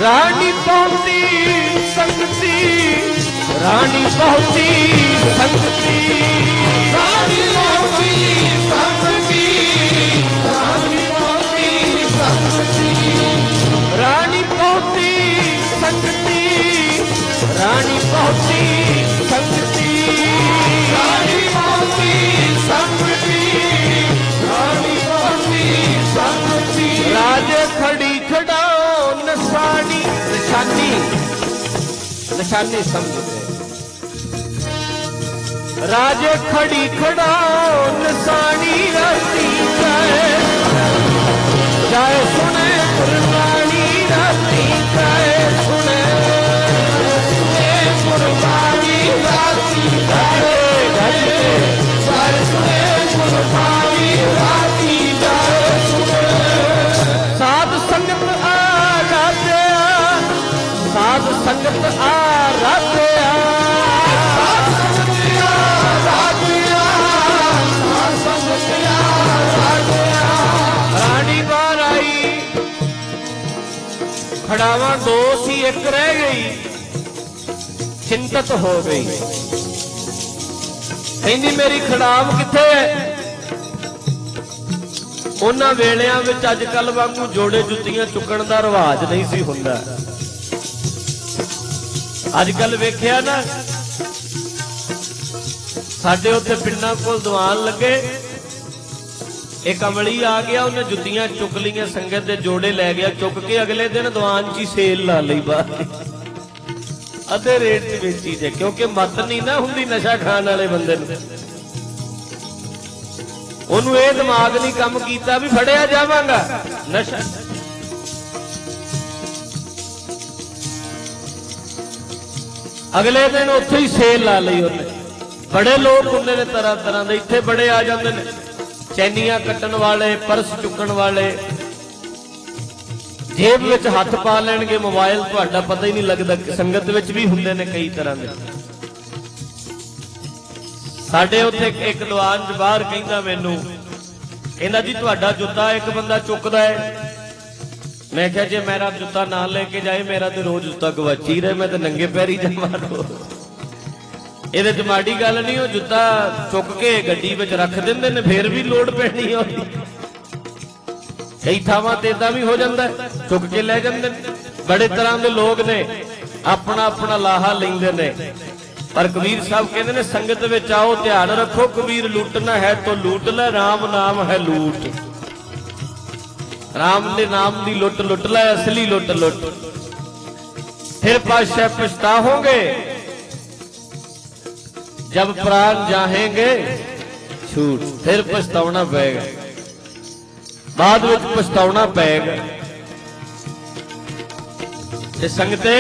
रानी पहुंची संगती, रानी पहुंची संगती, रानी पहुंची संगती, रानी पहुंची संगती, रानी पहुंची संगती, रानी पहुंची संगती, रानी पहुंची संगती, रानी पहुंची संगती। राजे खड़ी खड़ाओ निशानी, निशानी निशानी समझते। राजे खड़ी खड़ाओ निशानी, राती जाए जाए सुने कुर्बानी, राती जाए सुने कुर्बानी, राती जाए जाए सुने कुर्बानी, राती जाए सुने। साध संगत आ राते, साध संगत आ राते, रानी बार आई, खड़ावा दो सी एक रह गई, चिंतत हो गई। कहंदी मेरी खड़ाव किथे है? उन्हां वेलियां विच अजकल वांगू जोड़े जुत्तियां चुकण दा रिवाज नहीं सी हुंदा। अजकल वेखिया ना, साडे उत्थे पिंडां कोल दीवान लगे, एक अमली आ गया, उन्हें जुत्तियां चुक लिया, संगत दे जोड़े लै गया चुक के, अगले दिन दीवान च सेल ला लई बाहर अद्धे रेट च बेची जे, क्योंकि मत नहीं ना हुंदी नशा खाण वाले बंदे नूं। ओनू ये दिमाग नहीं काम कीता भी फड़िया जावांगा नशा। अगले दिन उत्थे ही सेल ला लई उन्हें। बड़े लोग हुंदे ने तरह तरह दे, इत्थे बड़े आ जांदे ने, चैनियां कट्टण वाले, परस चुकण वाले, जेब विच हथ पा लैणगे, मोबाइल तुहाडा पता ही नहीं लगदा। संगत विच भी हुंदे ने कई तरह दे। साडे उत्थे एक दीवान च बाहर कहंदा मैनू, कहंदा जी तुहाडा जुत्ता एक बंदा चुकदा है। मैं कहा जे मेरा जुत्ता ना लेके जाए, मेरा तो रोज जुत्ता गवाची रहे, मैं तो नंगे पैरी जावां रोज। ਇਹਦੇ ਚ ਮਾੜੀ ਗੱਲ नहीं, वो जुत्ता चुक के गड्डी विच रख दिंदे ने, फिर भी लोड़ पैनी होती। कई थावां ते इदां भी हो जांदा, चुक के लै जांदे ने। बड़े तरह के लोग ने, अपना अपना लाहा लैंदे ने। पर कबीर साहब कहते ने, संगत विच आओ, ध्यान रखो, कबीर लूटना है तो लूट ले, राम नाम है लूट। राम के नाम की लुट लुट ले, असली लुट लुट। फिर पातशाह पछताओगे जब प्राण जाहेंगे छूट, फिर पछताना पेगा, बाद में पछताना पेगा। संगते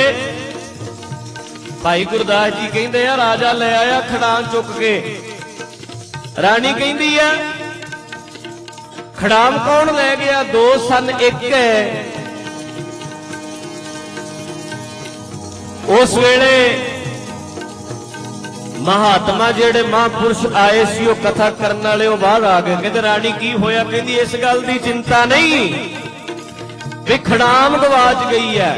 भाई गुरदास जी कहते हैं, राजा ले आया खड़ान चुक के। रानी कहती है, खड़ाम कौन ले गया? दो सन एक है। उस वेले महात्मा जेड़े महापुरुष आए सी, वो कथा करने वाले वो बाहर आ गए। कहते रानी की होया? कहती इस गल की चिंता नहीं भी खड़ाम गवाच गई है।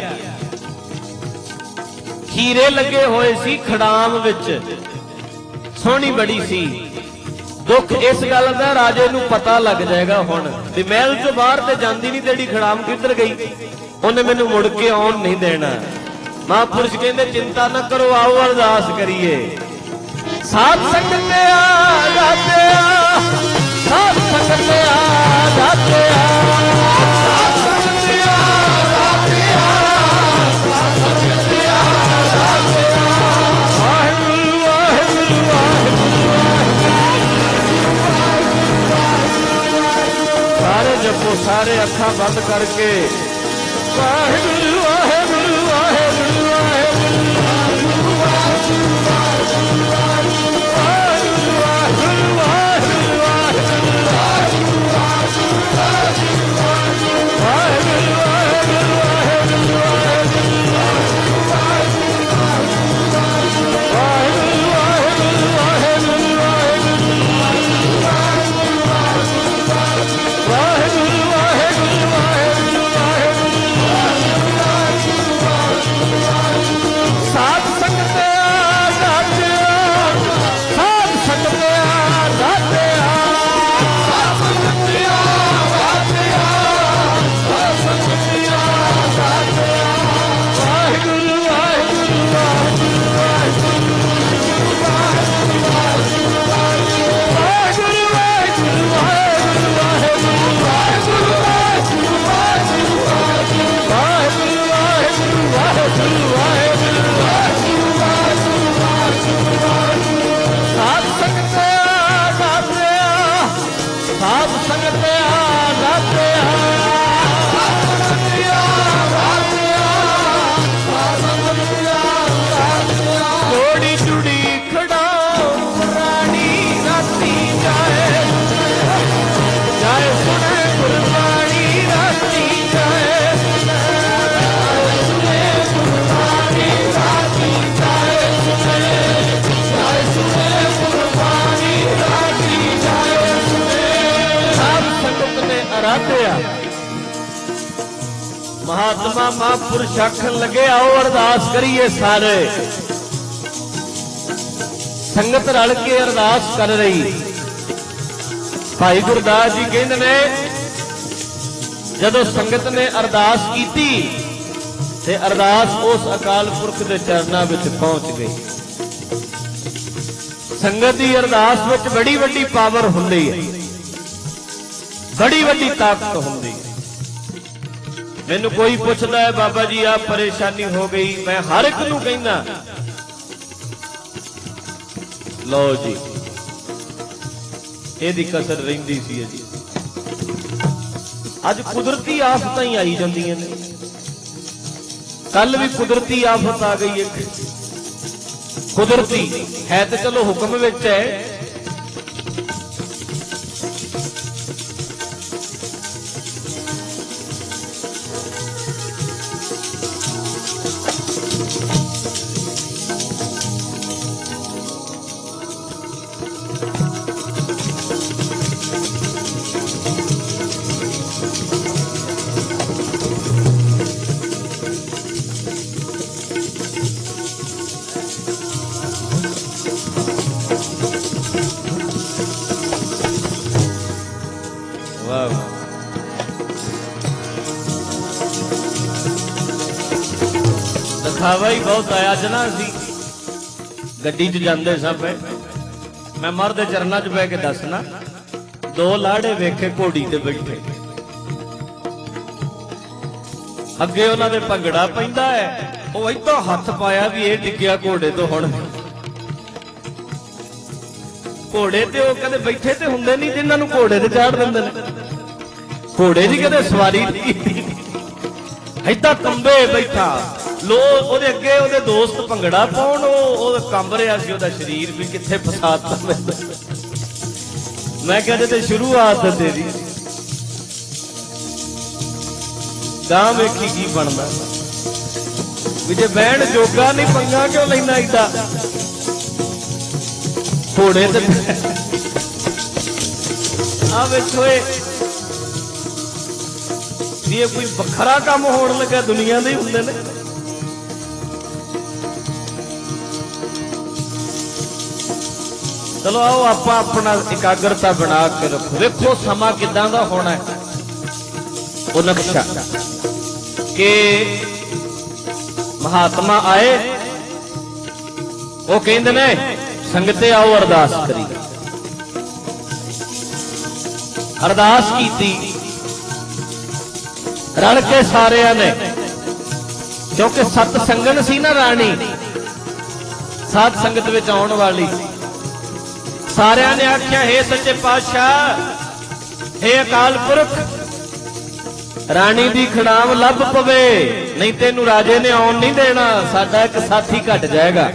खीरे लगे हुए सी खड़ाम विच, सोहनी बड़ी सी। दुख इस गल का राजे नूं पता लग जाएगा हुण भी महल चों बाहर ते जांदी नहीं, तेरी खड़ाम किधर गई? उन्हें मैनूं मुड़ के आउण नहीं देना। महापुरुष कहते चिंता न करो, आओ अरदास करिए। साध संगत में आ जाते, साध संगत में आ जाते, साध संगत में आ जाते, साध संगत में आ जाते। वाहिगुरू वाहिगुरू वाहिगुरू। सारे जपो, सारे अखां बंद करके वाहिगुरू वाहिगुरू वाहिगुरू वाहिगुरू महात्मा महापुरुष आखन लगे आओ अरदास करिए सारे। संगत रल के अरदास कर रही। भाई गुरदास जी कहते ने जदों संगत ने अरदास की ते अरदास उस अकाल पुरख के चरणों में पहुंच गई। संगत की अरदास में बड़ी वड्डी पावर हुंदी है, बड़ी वड्डी ताकत हुंदी है। मैनू कोई पूछता है बाबा जी आ परेशानी हो गई, मैं हर एक नूं कहना लो जी एदी कसर रहिंदी सी जी। अज कुदरती आफत ही आई जांदियां ने, कल भी कुदरती आफत आ गई है। कुदरती है तो चलो हुक्म विच है, दिखावा ही बहुत आया। अज ना असी गड्डी च जांदे सां पे, मैं मर दे चरनां च बह के दसना, दो लाड़े वेखे घोड़ी ते बैठे, अगे उन्हां दे भंगड़ा पैंदा है, वो इदां हथ पाया भी ये डिग्गिया घोड़े तो हुण घोड़े ते वो कदे बैठे ते हुंदे नहीं जिन्हां नूं घोड़े ते चाड़ दिंदे ने। घोड़े दी कदे सवारी नहीं, इदां कंबे बैठा लो ओदे अगे ओदे दोस्त भंगड़ा पाउण, ओ कंब रहा सी ओदा शरीर भी कित्थे फसाता। मैं कहते ते शुरुआत तेरी गां वेखी की बनदा भी जे बहन जोगा नहीं पंगा क्यों लैंदा इदा घोड़े ते आ वेखो ये कोई वखरा काम होण लगा, दुनिया दे ही हुंदे ने। चलो आओ आप अपना एकाग्रता बना के रखो। देखो समा किदां दा होना है, वो नक्शा के महात्मा आए, वो कहंदे ने संगते आओ अरदास करी। अरदास कीती रल के सारिया ने, क्योंकि सत संगन सी ना राणी, साध संगत विच आउण वाली। सारिया ने आख्या हे सच्चे पातशाह, हे अकाल पुरख, राणी दी खड़ाम लभ पवे, नहीं तेनू राजे ने आउण नहीं देना, साडा एक साथी घट जाएगा।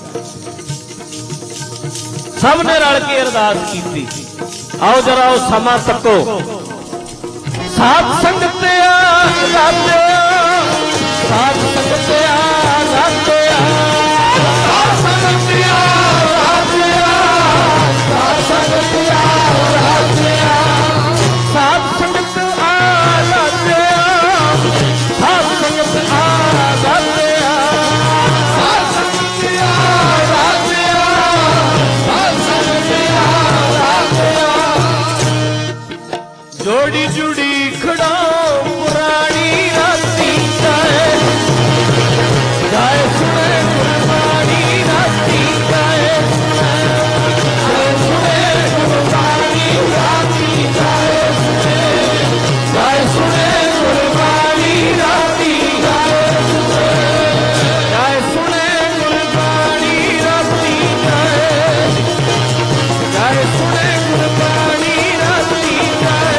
सब ने रल के अरदास की। आओ जरा वो समा तको। साध संगत आ राते, साध संगत आ राते, साध संगत आ राते, साध संगत आ राते, साध संगत आ राते, साध संगत आ राते, साध संगत आ राते, साध संगत आ राते। जोड़ी जुड़ी खड़ा पुरानी राती जाए, जाए सुने गुरबानी राती जाए, जाए सुने गुरबानी राती जाए, जाए सुने गुरबानी राती जाए, जाए सुने गुरबानी राती जाए, जाए सुने गुरबानी राती जाए।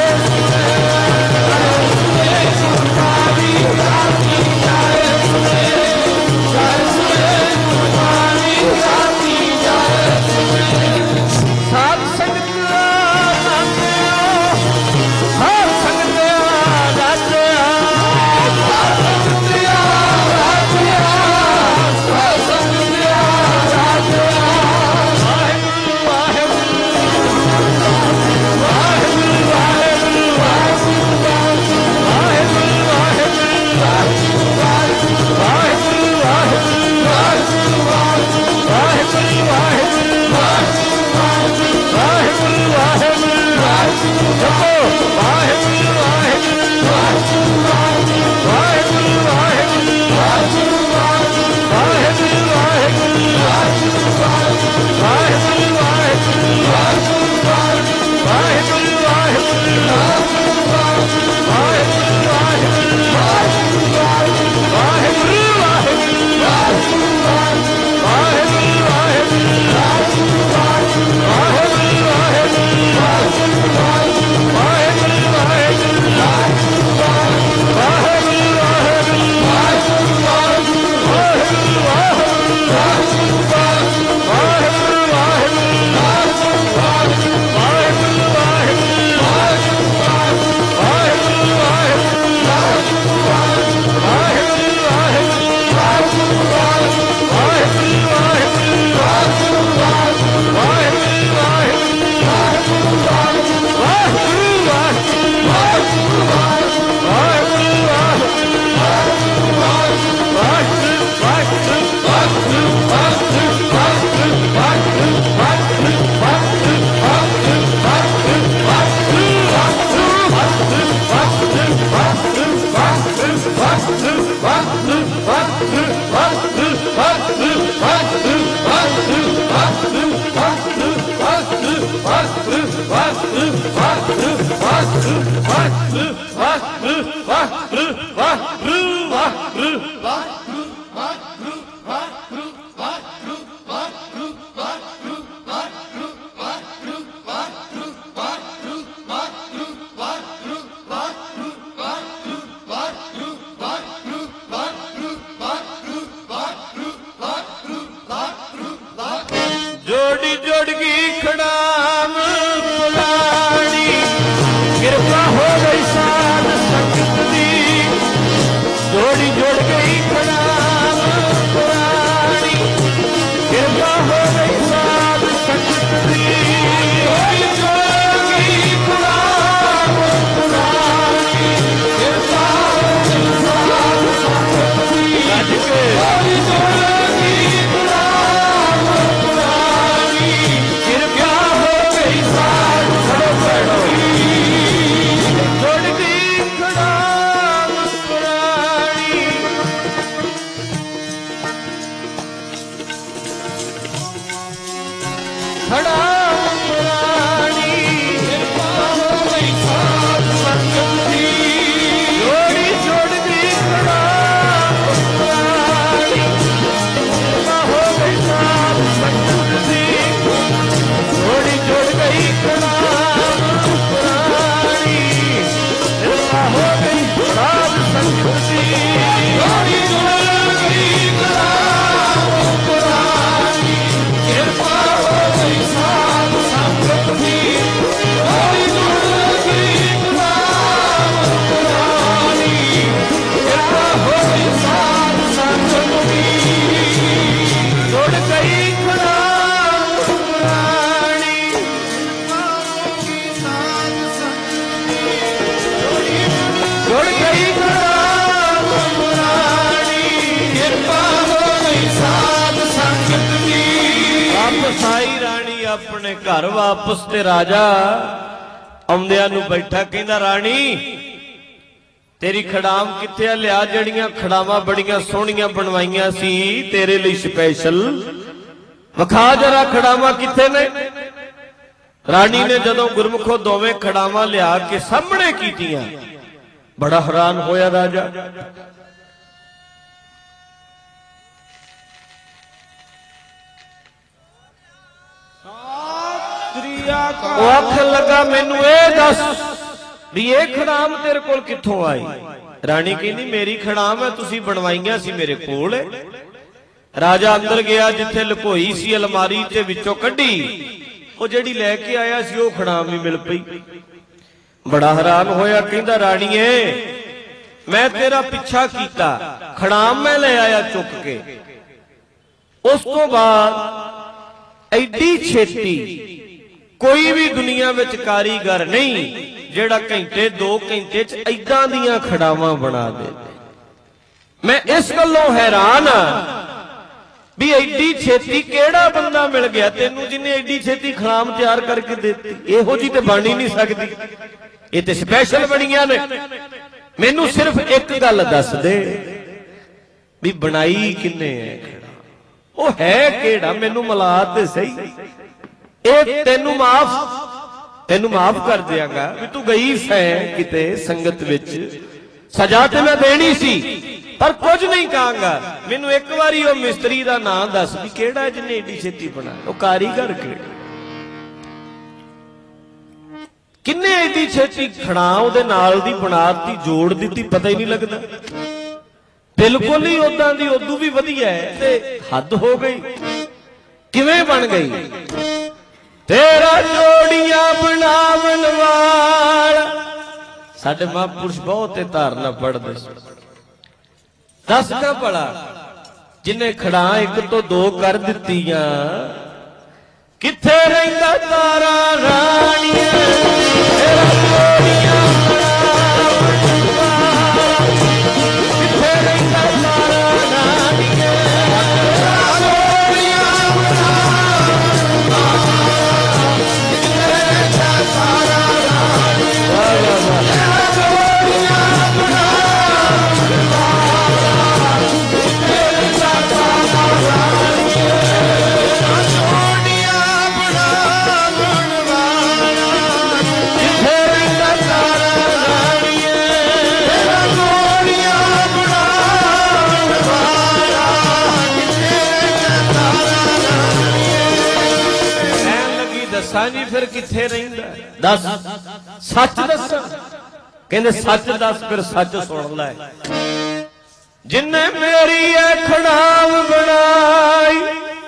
खड़ाम पुरानी साध संगत दी जोड़ी जोड़ दी खड़ाम पुरानी हो गई साध संगत दी जोड़ी जोड़ गई खड़ाम पुरानी हो गई साध संगत दी जोड़ी जोड़ गई खड़ाम पुरानी कृपा हो गई साध संगत दी जोड़ी जोड़ गई खड़ाम पुरानी कृपा हो गई साध संगत दी जोड़ गई खड़ाम पुरानी जुड़ गई खड़ाम पुरानी कृपा हो गई साध संगत दी। वापस आई रानी अपने घर वापस ते राजा आउंदियां नूं बैठा कहंदा रानी तेरी खड़ाम कित्थे आ लिया जड़ियां खड़ावां बड़ियां सोहणियां बनवाइयां सी तेरे लिए स्पैशल विखा जरा खड़ावां कित्थे ने। रानी ने जदों गुरमुखों दोवें खड़ावां लिया के सामने कीतियां बड़ा हैरान होया राजा। वो आखन लगा मैनू ए दस भी ये खड़ाम तेरे कोल कित्थों आई। रानी कहनी मेरी खड़ाम है तुसी बनवाइयां सी मेरे कोल। राजा अंदर गया जिथे लुकोई सी अलमारी ते विचों कड्डी वो जिहड़ी लैके आया सी वो खड़ाम भी मिल पई। बड़ा हैरान होया कहंदा राणीए मैं तेरा पीछा कीता खड़ाम मैं ले आया चुक के। उस तो बाद एडी छेती कोई भी दुनिया विच कारीगर नहीं जेड़ा घंटे दो घंटे च इदां दियां खड़ावां बना दे। मैं इस गल्लों हैरान हां भी एडी छेती केड़ा बंदा मिल गया तेनू जिन्हें एडी छेती खड़ाम तैयार करके देती। इहो जी ते बन ही नहीं सकदी ये ते स्पैशल बनियां ने। मैनू सिर्फ एक गल दस दे भी बनाई किन्ने है वो है केड़ा मैनू मिला ते सही। ए तेनू माफ तेनू माफ कर दियांगा भी तू गई सै किते संगत विच सजा ते मैं देनी सी पर कुछ नहीं कहांगा। मैनू एक बारी वो मिस्त्री दा नाम दस भी केड़ा जिन्हें एडी छेती बनाया वो कारीगर केड़ा किन्ने एडी छेती खड़ा उहदे नाल दी बनाती जोड़ दी पता ही नहीं लगता। बिल्कुल ही उदां दी उदू भी वधिया है ते हद हो गई किवें बन गई। तेरा जोड़ियां बनावन वाला साडे महापुरुष बहुत धारना पढ़दे दस का भला जिन्हें खड़ा एक तो दो कर दित्तियां किथे रहिंदा तारा राणिए तेरा जोड़ियां बनावन वाला किथे रहिंदा तारा राणिए तेरा जोड़ियां बनावन वाला किथे रहिंदा तारा राणिए तेरा जोड़ियां बनावन वाला किथे रहिंदा तारा राणिए तेरा जोड़ियां बनावन वाला किथे रहिंदा तारा राणिए तेरा जोड़ियां बनावन वाला किथे रहिंदा तारा राणिए। कहन लगी दसां जी फिर किथे रहिंदा दस सच दस कहंदे सच दस फिर सच सुन लै जिन्ने मेरी ए खड़ाम बनाई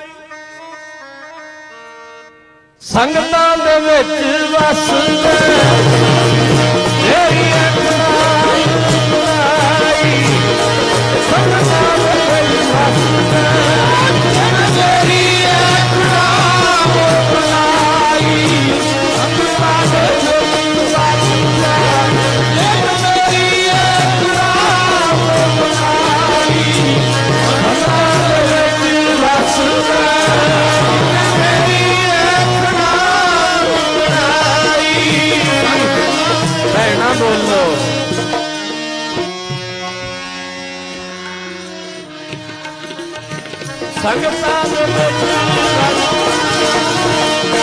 संगतां दे विच वसदा मेरी ए खड़ाम बनाई संगतां दे विच वसदा मेरी ए खड़ाम बनाई संगतां दे विच वसदा मेरी ए खड़ाम बनाई संगतां दे विच वसदा मेरी ए खड़ाम बनाई। भैणा बोलो संगतां दे विच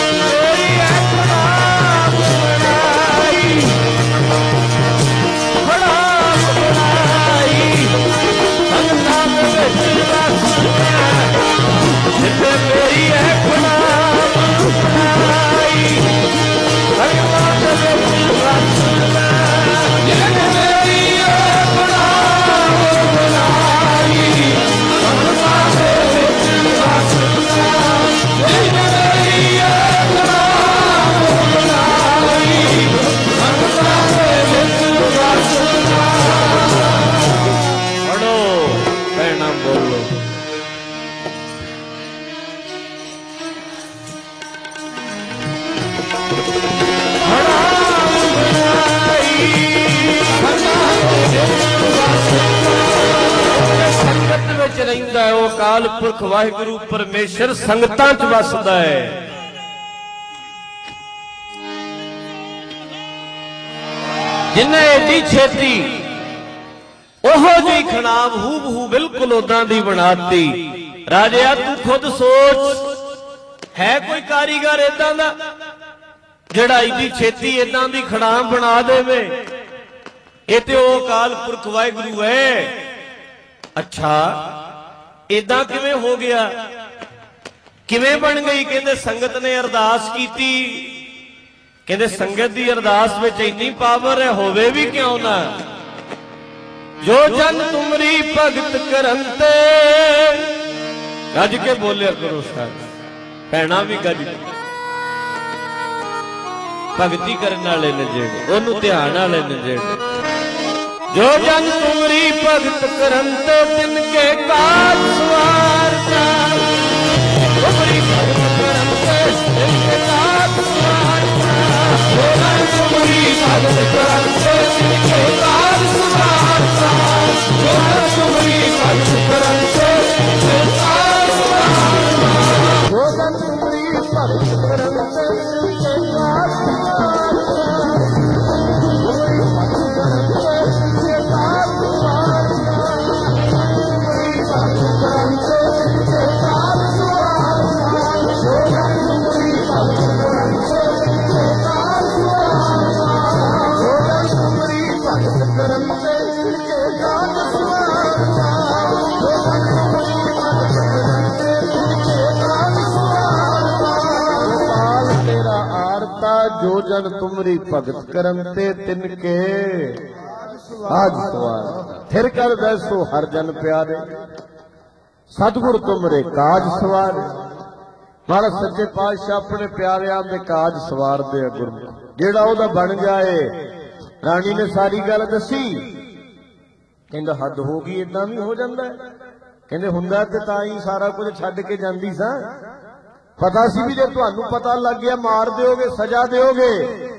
अकाल पुरख वाहिगुरु परमेश्वर संगतां च वसदा है। जिन्हें एडी छेती ओहो जी खनाब हू बहू बिल्कुल उदां दी बनाती। राजिया तू खुद सोच, है कोई कारीगर इदां दा जिहड़ा एडी छेती इदां दी खनाब बना देवे? ये तो अकाल पुरख वाहिगुरु है। अच्छा इदां किवें हो गया, किवें बन गई? कहंदे संगत ने अरदास कीती। कहंदे संगत दी अरदास विच इन्नी पावर है, होवे भी क्यों ना। जो जन तुमरी भगत करन ते, गज के बोलिया करो साथ, भैणा भी गज भगती करने वाले ने जेड़े, ओनू ध्यान वाले ने जेड़े। जो जन तुमरी भगत करन ते तिनके काज सवारता। तुमरी भगत करन ते तिनके काज सवारता। जो जन तुमरी भगत करन ते तिनके काज सवारता। जो जन तुमरी भगत करन ते तिनके काज सवारता। जो जन तुमरी भगत करन ते तिनके काज सवारता। जो जन तुमरी भगत करन ते तिनके आज सवार। फिर कर बैसो हर जन प्यारे, सतगुर तुमरे काज सवार। महाराज सच्चे पातशाह अपने प्यारिਆਂ ਦੇ काज सवारदे आ गुरमुख। ਜਿਹੜਾ ਉਹਦਾ बन जाए, राणी ने सारी गल दसी। ਕਹਿੰਦਾ हद हो गई, इदां भी हो जाता है। ਕਹਿੰਦੇ ਹੁੰਦਾ ਤੇ ਤਾਂ ਹੀ ਸਾਰਾ ਕੁਝ ਛੱਡ के ਜਾਂਦੀ ਸਾਂ। पता सी भी जे तुहानू पता लग गया मार दोगे, सजा दोगे,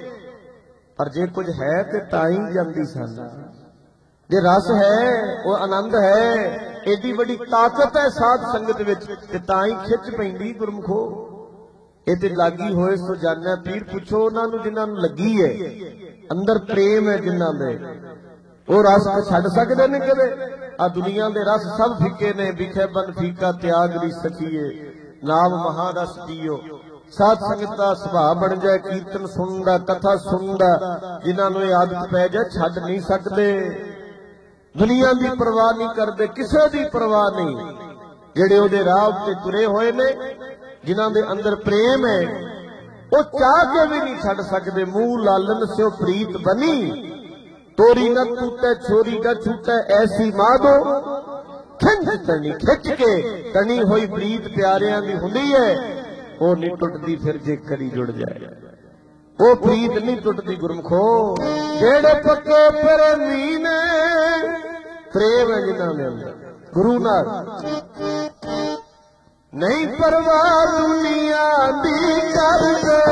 पर जे कुछ है तो ताई जांदी सन। जे रस है, वो आनंद है, एडी बड़ी ताकत है साध संगत विच, ते ताई खिच पैंदी गुरमुखो। ये ते लागी होए सो जाने पीर, पुछो उन्हां नू जिन्हां नू लगी है, अंदर प्रेम है जिन्हां दे, वो रस छड्ड सकदे ने कदे? आ दुनिया दे रस सब फिके ने, बिखे बन फीका त्याग री सखीए, नाम महारस पियो। साध संगत का सुभाव बन जाए, कीर्तन सुनदा, कथा सुनदा, जिन्होंने आदत पै जाए छड्ड नहीं सकते। दुनिया की परवाह नहीं करते, किसी की परवाह नहीं। जेड़े उहदे राह उत्ते तुरे होए ने, जिन्हां दे अंदर प्रेम है, वो चाह के भी नहीं छड्ड सकते। मूह लालन स्यो प्रीत बनी, तोरी न टूटे छोरी न छूटे, ऐसी मां दो खिंच तनी। खिंच के तनी हुई प्रीत प्यारियां दी हुंदी है, वो नहीं टुटदी फिर जे करी जुड़ जाए। वो प्रीत नहीं टुटदी गुरमुखो। जेड़े पक्के प्रेमी ने, प्रेम है जिन्हां दे अंदर गुरु नाल, नहीं परवाह दुनिया दी करदे।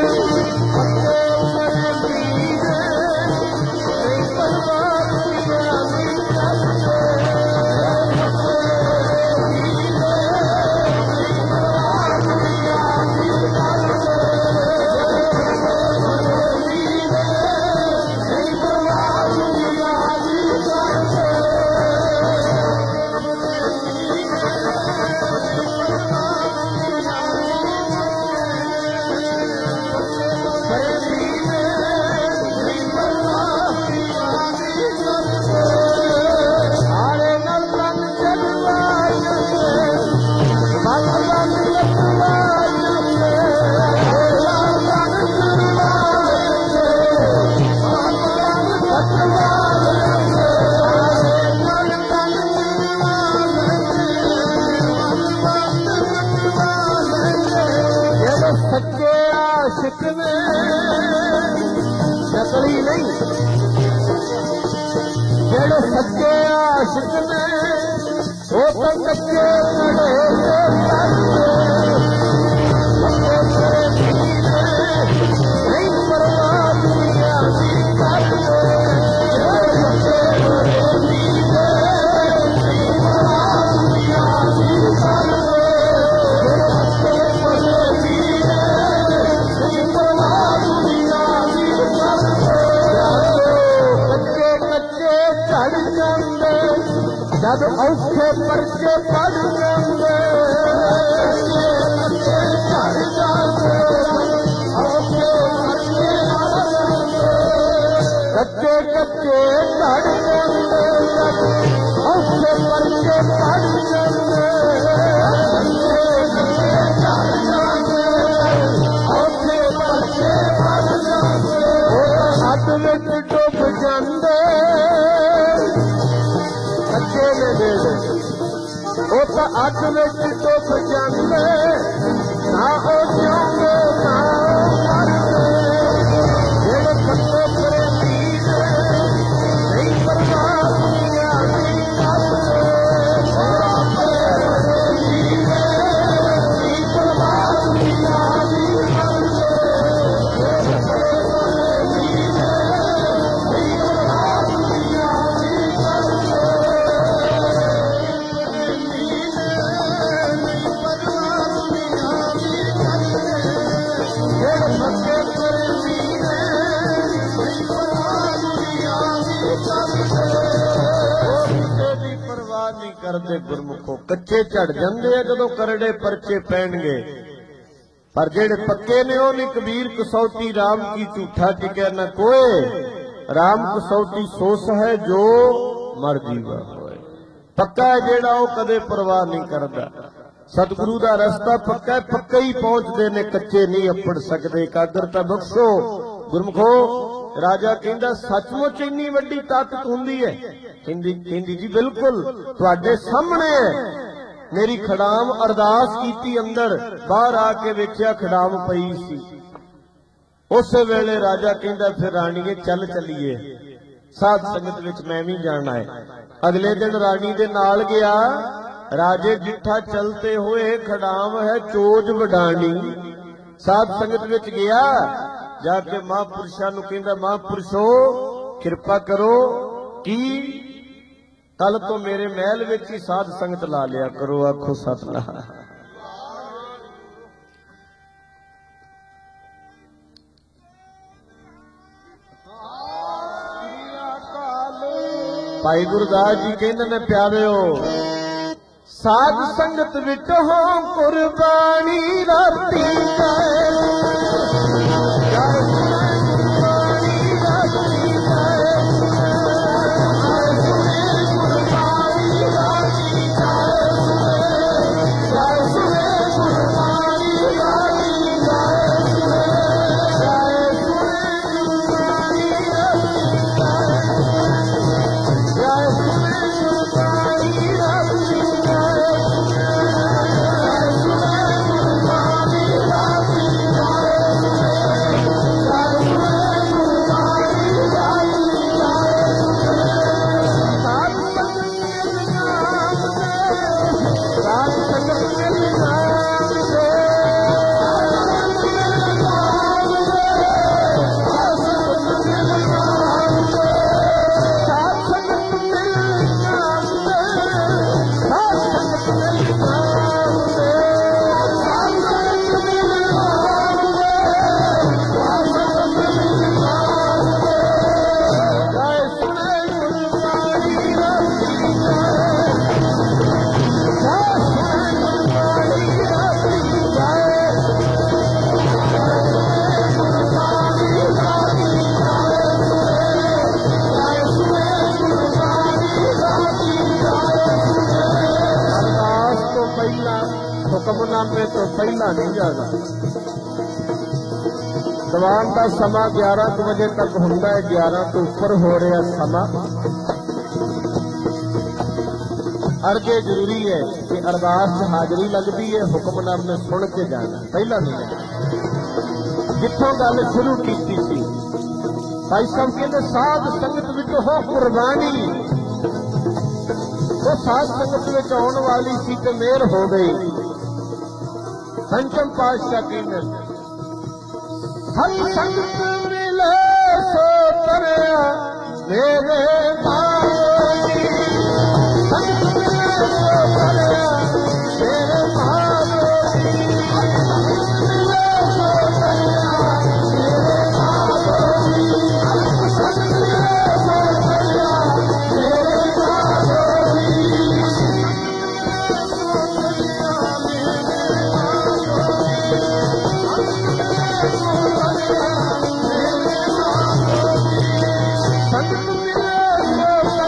जेड़े सच्चे आशिक ने वो तो कच्चे नहीं परवाह दुनिया की ਅੱਗ ਵਿੱਚ ਡੁੱਬ ਜਾਂਦੇ ਨਾ ਉਹ ਜਿਉਂਦੇ ਨਾ ਉਹ ਮਰਦੇ ਜਿਹੜੇ ਸੱਚੇ ਪ੍ਰੇਮੀ ਨੇ ਨਹੀਂ ਪਰਵਾਹ ਦੁਨੀਆ ਦੀ ਕਰਦੇ ਨਹੀਂ ਪਰਵਾਹ ਦੁਨੀਆ ਦੀ ਕਰਦੇ ਗੁਰਮੁਖੋ ਕੱਚੇ ਝੜ ਜਾਂਦੇ ਆ ਜਦੋਂ ਕਰੜੇ ਪਰਚੇ ਪੈਣਗੇ ਪਰ ਜਿਹੜੇ ਪੱਕੇ ਨੇ ਉਹ ਨੀ ਕਬੀਰ ਕਸੌਟੀ ਰਾਮ ਕੀ ਝੂਠਾ ਟਿਕਿਆ ਨਾ ਕੋਏ ਰਾਮ ਕਸੌਟੀ ਸੋਸ ਹੈ ਜੋ ਮਰ ਜੀਵਾ ਹੋਏ ਪੱਕਾ ਹੈ ਜਿਹੜਾ ਉਹ ਕਦੇ ਪਰਵਾਹ ਨਹੀਂ ਕਰਦਾ ਸਤਿਗੁਰੂ ਦਾ ਰਸਤਾ ਪੱਕਾ ਪੱਕਾ ਹੀ ਪਹੁੰਚਦੇ ਨੇ ਕੱਚੇ ਨਹੀਂ ਅੱਪੜ ਸਕਦੇ ਇਕਾਗਰਤਾ ਬਖਸ਼ੋ ਗੁਰਮੁਖੋ ਰਾਜਾ ਕਹਿੰਦਾ ਸੱਚਮੁੱਚ ਇੰਨੀ ਵੱਡੀ ਤਾਕਤ ਹੁੰਦੀ ਹੈ ਕਹਿੰਦੀ ਕਹਿੰਦੀ ਜੀ ਬਿਲਕੁਲ ਤੁਹਾਡੇ ਸਾਹਮਣੇ ਮੇਰੀ ਖੜਾਮ ਅਰਦਾਸ ਕੀਤੀ ਅੰਦਰ ਬਾਹਰ ਆ ਕੇ ਵੇਖਿਆ ਖੜਾਮ ਪਈ ਸੀ ਉਸੇ ਵੇਲੇ ਰਾਜਾ ਕਹਿੰਦਾ ਫਿਰ ਰਾਣੀਏ ਚੱਲ ਚੱਲੀਏ ਸਾਧ ਸੰਗਤ ਵਿੱਚ ਮੈਂ ਵੀ ਜਾਣਾ ਹੈ ਅਗਲੇ ਦਿਨ ਰਾਣੀ ਦੇ ਨਾਲ ਗਿਆ ਰਾਜੇ ਜਿੱਠਾ ਚਲਤੇ ਹੋਏ ਖੜਾਮ ਹੈ ਚੋਜ ਵਡਾਣੀ ਸਾਧ ਸੰਗਤ ਵਿੱਚ ਗਿਆ जाके महापुरुषों नूं कहंदा महापुरुषो कृपा करो कि कल तो मेरे महल विच ही साध संगत ला लिया करो आखो सतनाम भाई गुरदास जी कहंदे ने प्यारिओ साध संगत विच हो कुर्बानी राती हुक्मनामे तो पहला नहीं जाना दीवान का समा ग्यारह बजे तक होंदा है ग्यारह तो ऊपर हो रहा समा अर्जे जरूरी है कि अरदास च हाजरी लगती है हुक्मनामे सुन के जाना पहला नहीं जाना जिथों गल शुरू की थी भाई साहब कहते साध संगत विच हो कुर्बानी वो साध संगत विच आने वाली सी ते मेहर हो गई पंचम पातशाह कहते सत संगत मिले सो तरया मेरे भाई संगत मिले सो तरया मेरे भाई मिले सो तरया मेरे भाई संगत मिले सो तरया मेरे भाई संगत मिले सो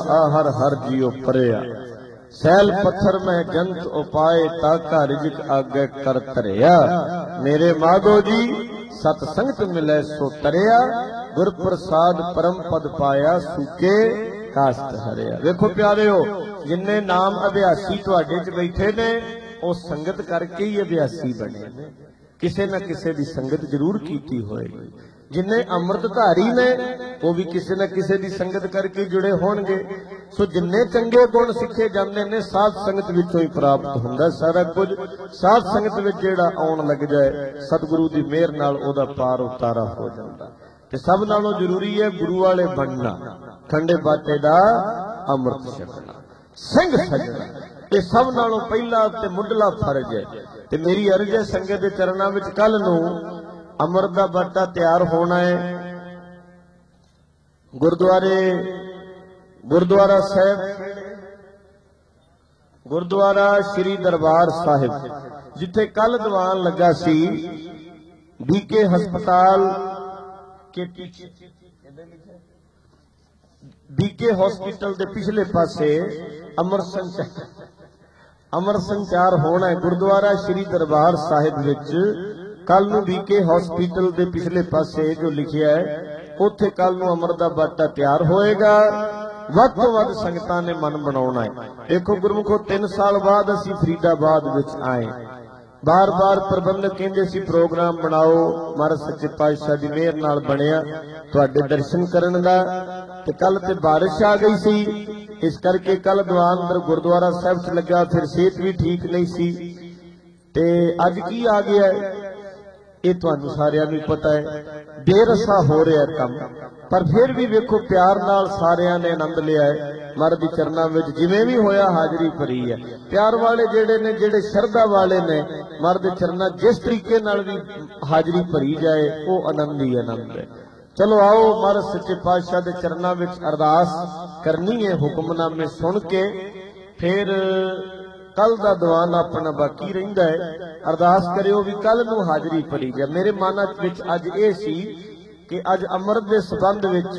आ हर हर जियो परया, सैल पत्थर में जंत उपाय, ताका रिजिक आगे कर तरया। मेरे माधो जी सत संगत मिले सो तरया, गुर प्रसाद परम पद पाया, सूके कास्त हरिया। देखो प्यारेओ, जिन्ने नाम अभ्यासी तुहाडे च बैठे ने ਉਹ संगत करके ही अभ्यासी बने ने, किसी न किसी की संगत जरूर की होएगी। जिन्ने अमृतधारी ने वो भी किसी न किसी की संगत करके जुड़े होणगे। सो जिन्ने चंगे गुण सिखे जाते ने साध संगत विचों ही प्राप्त हुंदा सारा कुछ। साध संगत विच जिहड़ा आउण लग जाए सतगुरु की मेहर नाल ओहदा पार उतारा हो जाता। ते सब नालों जरूरी है गुरु वाले बनना, खंडे बाटे दा अमृत छकना, सिंह सजना। ये सब नालों पहला ते मुढ़ला फर्ज है। ते मेरी अर्ज है संगत दे चरणां विच कल नूं अमृत दा बाटा तैयार होना है। गुरुद्वारे गुरुद्वारा साहिब गुरुद्वारा श्री दरबार साहिब जिथे कल दीवान लगा सी, बीके हस्पताल के पीछे बीके हॉस्पिटल के पिछले पासे अमर संचार अमर संचार होना है। गुरुद्वारा श्री दरबार साहिब विच कल नूं बीके हॉस्पिटल के पिछले पासे जो लिखिया है उत्थे कल नूं अमर दा बाटा तैयार होएगा। वध तो वध संगतां ने मन बनाउणा है। देखो गुरमुखो, तीन साल बाद असीं फरीदाबाद विच आए, बार बार प्रबंधक कहंदे सी प्रोग्राम बनाओ, महाराज सच्चे पातशाह दी मेहर नाल बनिया तुहाडे दर्शन करन दा। ते कल ते बारिश आ गई सी, इस करके कल दीवान अंदर गुरुद्वारा साहिब च लगा, फिर सेहत भी ठीक नहीं सी। ते अज की आ गया है ये तुहानू सारियां नूं पता है, बेरसा हो रहा है काम, पर फिर भी वेखो प्यार नाल सारियां ने आनंद लिया है। महाराज दी चरनां विच जिवें भी होया हाजरी भरी है। प्यार वाले जेड़े ने, जेड़े शरधा वाले ने, महाराज दे चरनां जिस तरीके नाल भी हाजरी भरी जाए वो आनंद ही आनंद है। चलो आओ महाराज सच्चे पातशाह दे चरनां विच अरदास करनी है। हुक्मनामे सुन के फिर कल दा दीवान अपना बाकी रहिंदा है। अरदास करियो भी कल नूं हाजरी भरी जाए। मेरे मन विच अज ये सी कि अज अमृत दे संबंध विच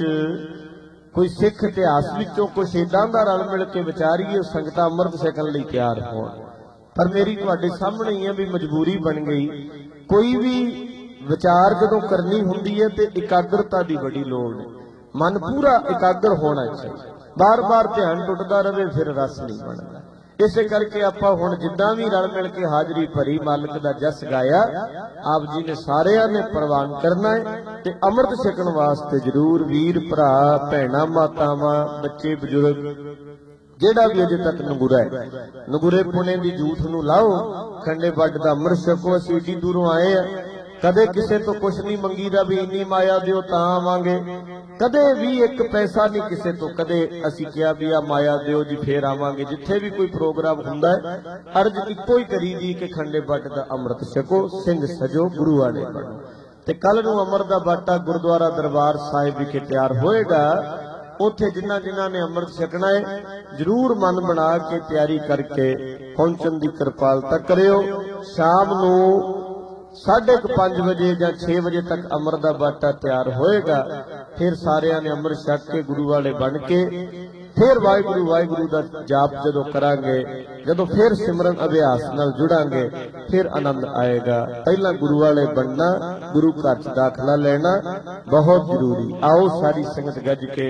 कोई सिख इतिहास विचों कुछ इदां दा रल मिल के विचारीए, संगतां अमृत छकण लई तैयार होण। पर मेरी तुहाडे सामने ही है भी मजबूरी बन गई। कोई भी विचार जदों करनी हुंदी है ते एकाग्रता दी बड़ी लोड़ है। मन पूरा एकाग्र होना चाहिए। बार बार ध्यान टुटदा रहे फिर रस नहीं बनदा। इसे करके आपां हुण जिद्दां भी रल मिल के हाजरी भरी, मालिक दा जस गाया, आप जी ने सारियां ने प्रवान करना है। ते अमृत छकण वास्ते जरूर वीर भरा भैणां मातावां बच्चे बजुर्ग जेड़ा भी अजे तक नगुरा है, नगुरे पुणे दी जूठ नूं लाओ, खंडे बड दा अमृत छको। असीं एडी दूरों आए हैं, कदे किसे तो कुछ नहीं मंगीदा भी इन्नी माया दिओ तां आवांगे, कदे भी एक पैसा नहीं किसे तो कदे असीं किहा भी आ माया दिओ जी फेर आवांगे। जिथे भी कोई प्रोग्राम हुंदा है अर्ज इक्को ही करी दी कि खंडे बट दा अमृत छको, सिंह सजो, गुरु वाले बनो। ते कल नूं अमृत दा बाटा गुरुद्वारा दरबार साहिब विखे तैयार होएगा। उत्थे जिन्हां जिन्हां ने अमृत छकना है जरूर मन बना के तैयारी करके पहुंचण दी किरपालता करियो। शाम नूं साढ़े पांच बजे या छे बजे तक अमृत दा बाटा तैयार होएगा। फिर सारियां ने अमृत छक के गुरु वाले बन के फिर वाहिगुरु वाहिगुरु दा जाप जदों करांगे, जदों फिर सिमरन अभ्यास नाल जुड़ांगे फिर आनंद आएगा। पहला गुरु वाले बनना, गुरु घर च दाखला लेना बहुत जरूरी। आओ सारी संगत गज के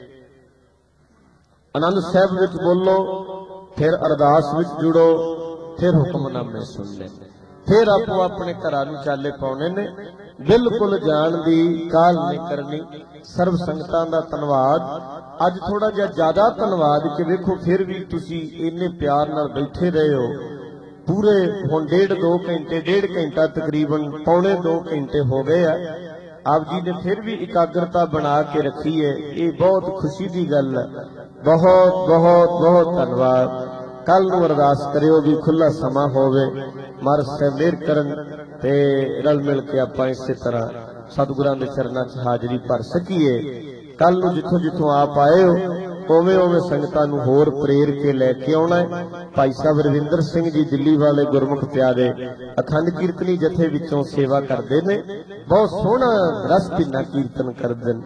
आनंद साहिब विच बोलो, फिर अरदास विच जुड़ो, फिर हुक्मनामे सुन ले, फिर आपो अपने घरां नूं चाले पाउणे ने। बिल्कुल जाण दी काल नहीं करनी। सर्व संगतां दा धन्नवाद। अज थोड़ा जिहा ज्यादा धन्नवाद कि वेखो फिर भी तुसी इन्ने प्यार नाल बैठे रहे हो। पूरे हुण डेढ़ दो घंटे डेढ़ घंटा तकरीबन पौने दो घंटे हो गए आ। आप जी ने फिर भी एकाग्रता बना के रखी है, ये बहुत खुशी की गल है। बहुत बहुत बहुत धन्यवाद। कल नूं अरदास करियो भी खुला समा होवे, महाराज साहिब मेहर करन ते रल मिल के आपां इसे तरह सतगुरां दे चरनां च हाजरी भर सकीए। कल नूं जिथों जिथों आप आए हो उवें उवें संगतां नूं होर प्रेर के लैके आउणा है। भाई साहब रविंदर सिंह जी दिल्ली वाले गुरमुख प्यारे अखंड कीर्तनी जथे विचों सेवा करदे ने, बहुत सोहना रस भीना कीर्तन करदे ने,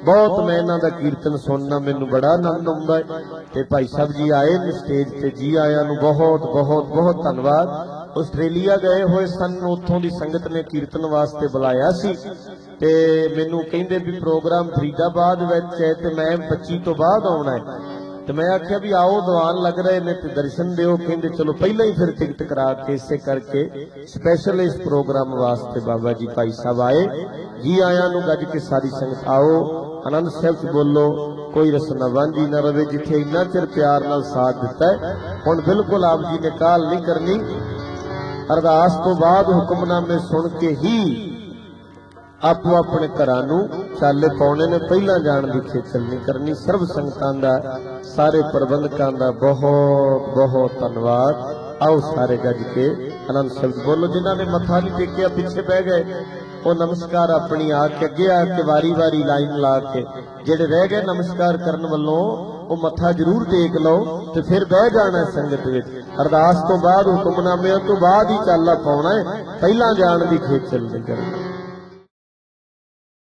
बहुत मैं इन्हां दा कीर्तन सुनना मैनूं बड़ा आनंद आउंदा है। ते भाई साहब जी आए ने स्टेज ते, जी आया नूं बहुत बहुत बहुत धन्नवाद। आस्ट्रेलिया गए हुए सन, उत्थों दी संगत ने कीर्तन वास्ते बुलाया सी ते मैनूं कहिंदे भी प्रोग्राम फरीदाबाद विच है ते मैं पच्ची तो बाद आउणा है। तो मैं आख्या भी आओ, दीवान लग रहे ने ते दर्शन दिओ। कहंदे चलो पहला ही फिर टिकट करा के इसे करके स्पैशल इस प्रोग्राम वास्ते बाबा जी भाई साहब आए। जी आया नूं गज के सारी संगत आओ, आनंद साहिब च बोलो, कोई रसना वांझी ना रवे। जिथे इन्ना चिर प्यार नाल साथ दिता है, हुण बिल्कुल आप जी ने काल नहीं करनी। अरदास तो बाद हुक्मनामे सुन के ही आपो अपने घरां नूं चाले पाउणे ने, पहला जाण दी खेचल नहीं करनी। सर्व संगतां दा, सारे प्रबंधकां दा बहुत बहुत धन्नवाद। आओ सारे गज के आनंद शब्द बोलो। जिन्हां ने मत्था नहीं टेकिया पिछे बह गए, वो नमस्कार अपनी आके अगे आके वारी वारी लाइन ला के, जेड़े रह गए नमस्कार करन वल्लों वो मत्था जरूर टेक लो ते फिर बह जाना है संगत विच। अरदास तो बाद हुक्मनामिਆਂ तो बाद ही चाला पाउणा है, पहला जाण दी खेचल नहीं करनी।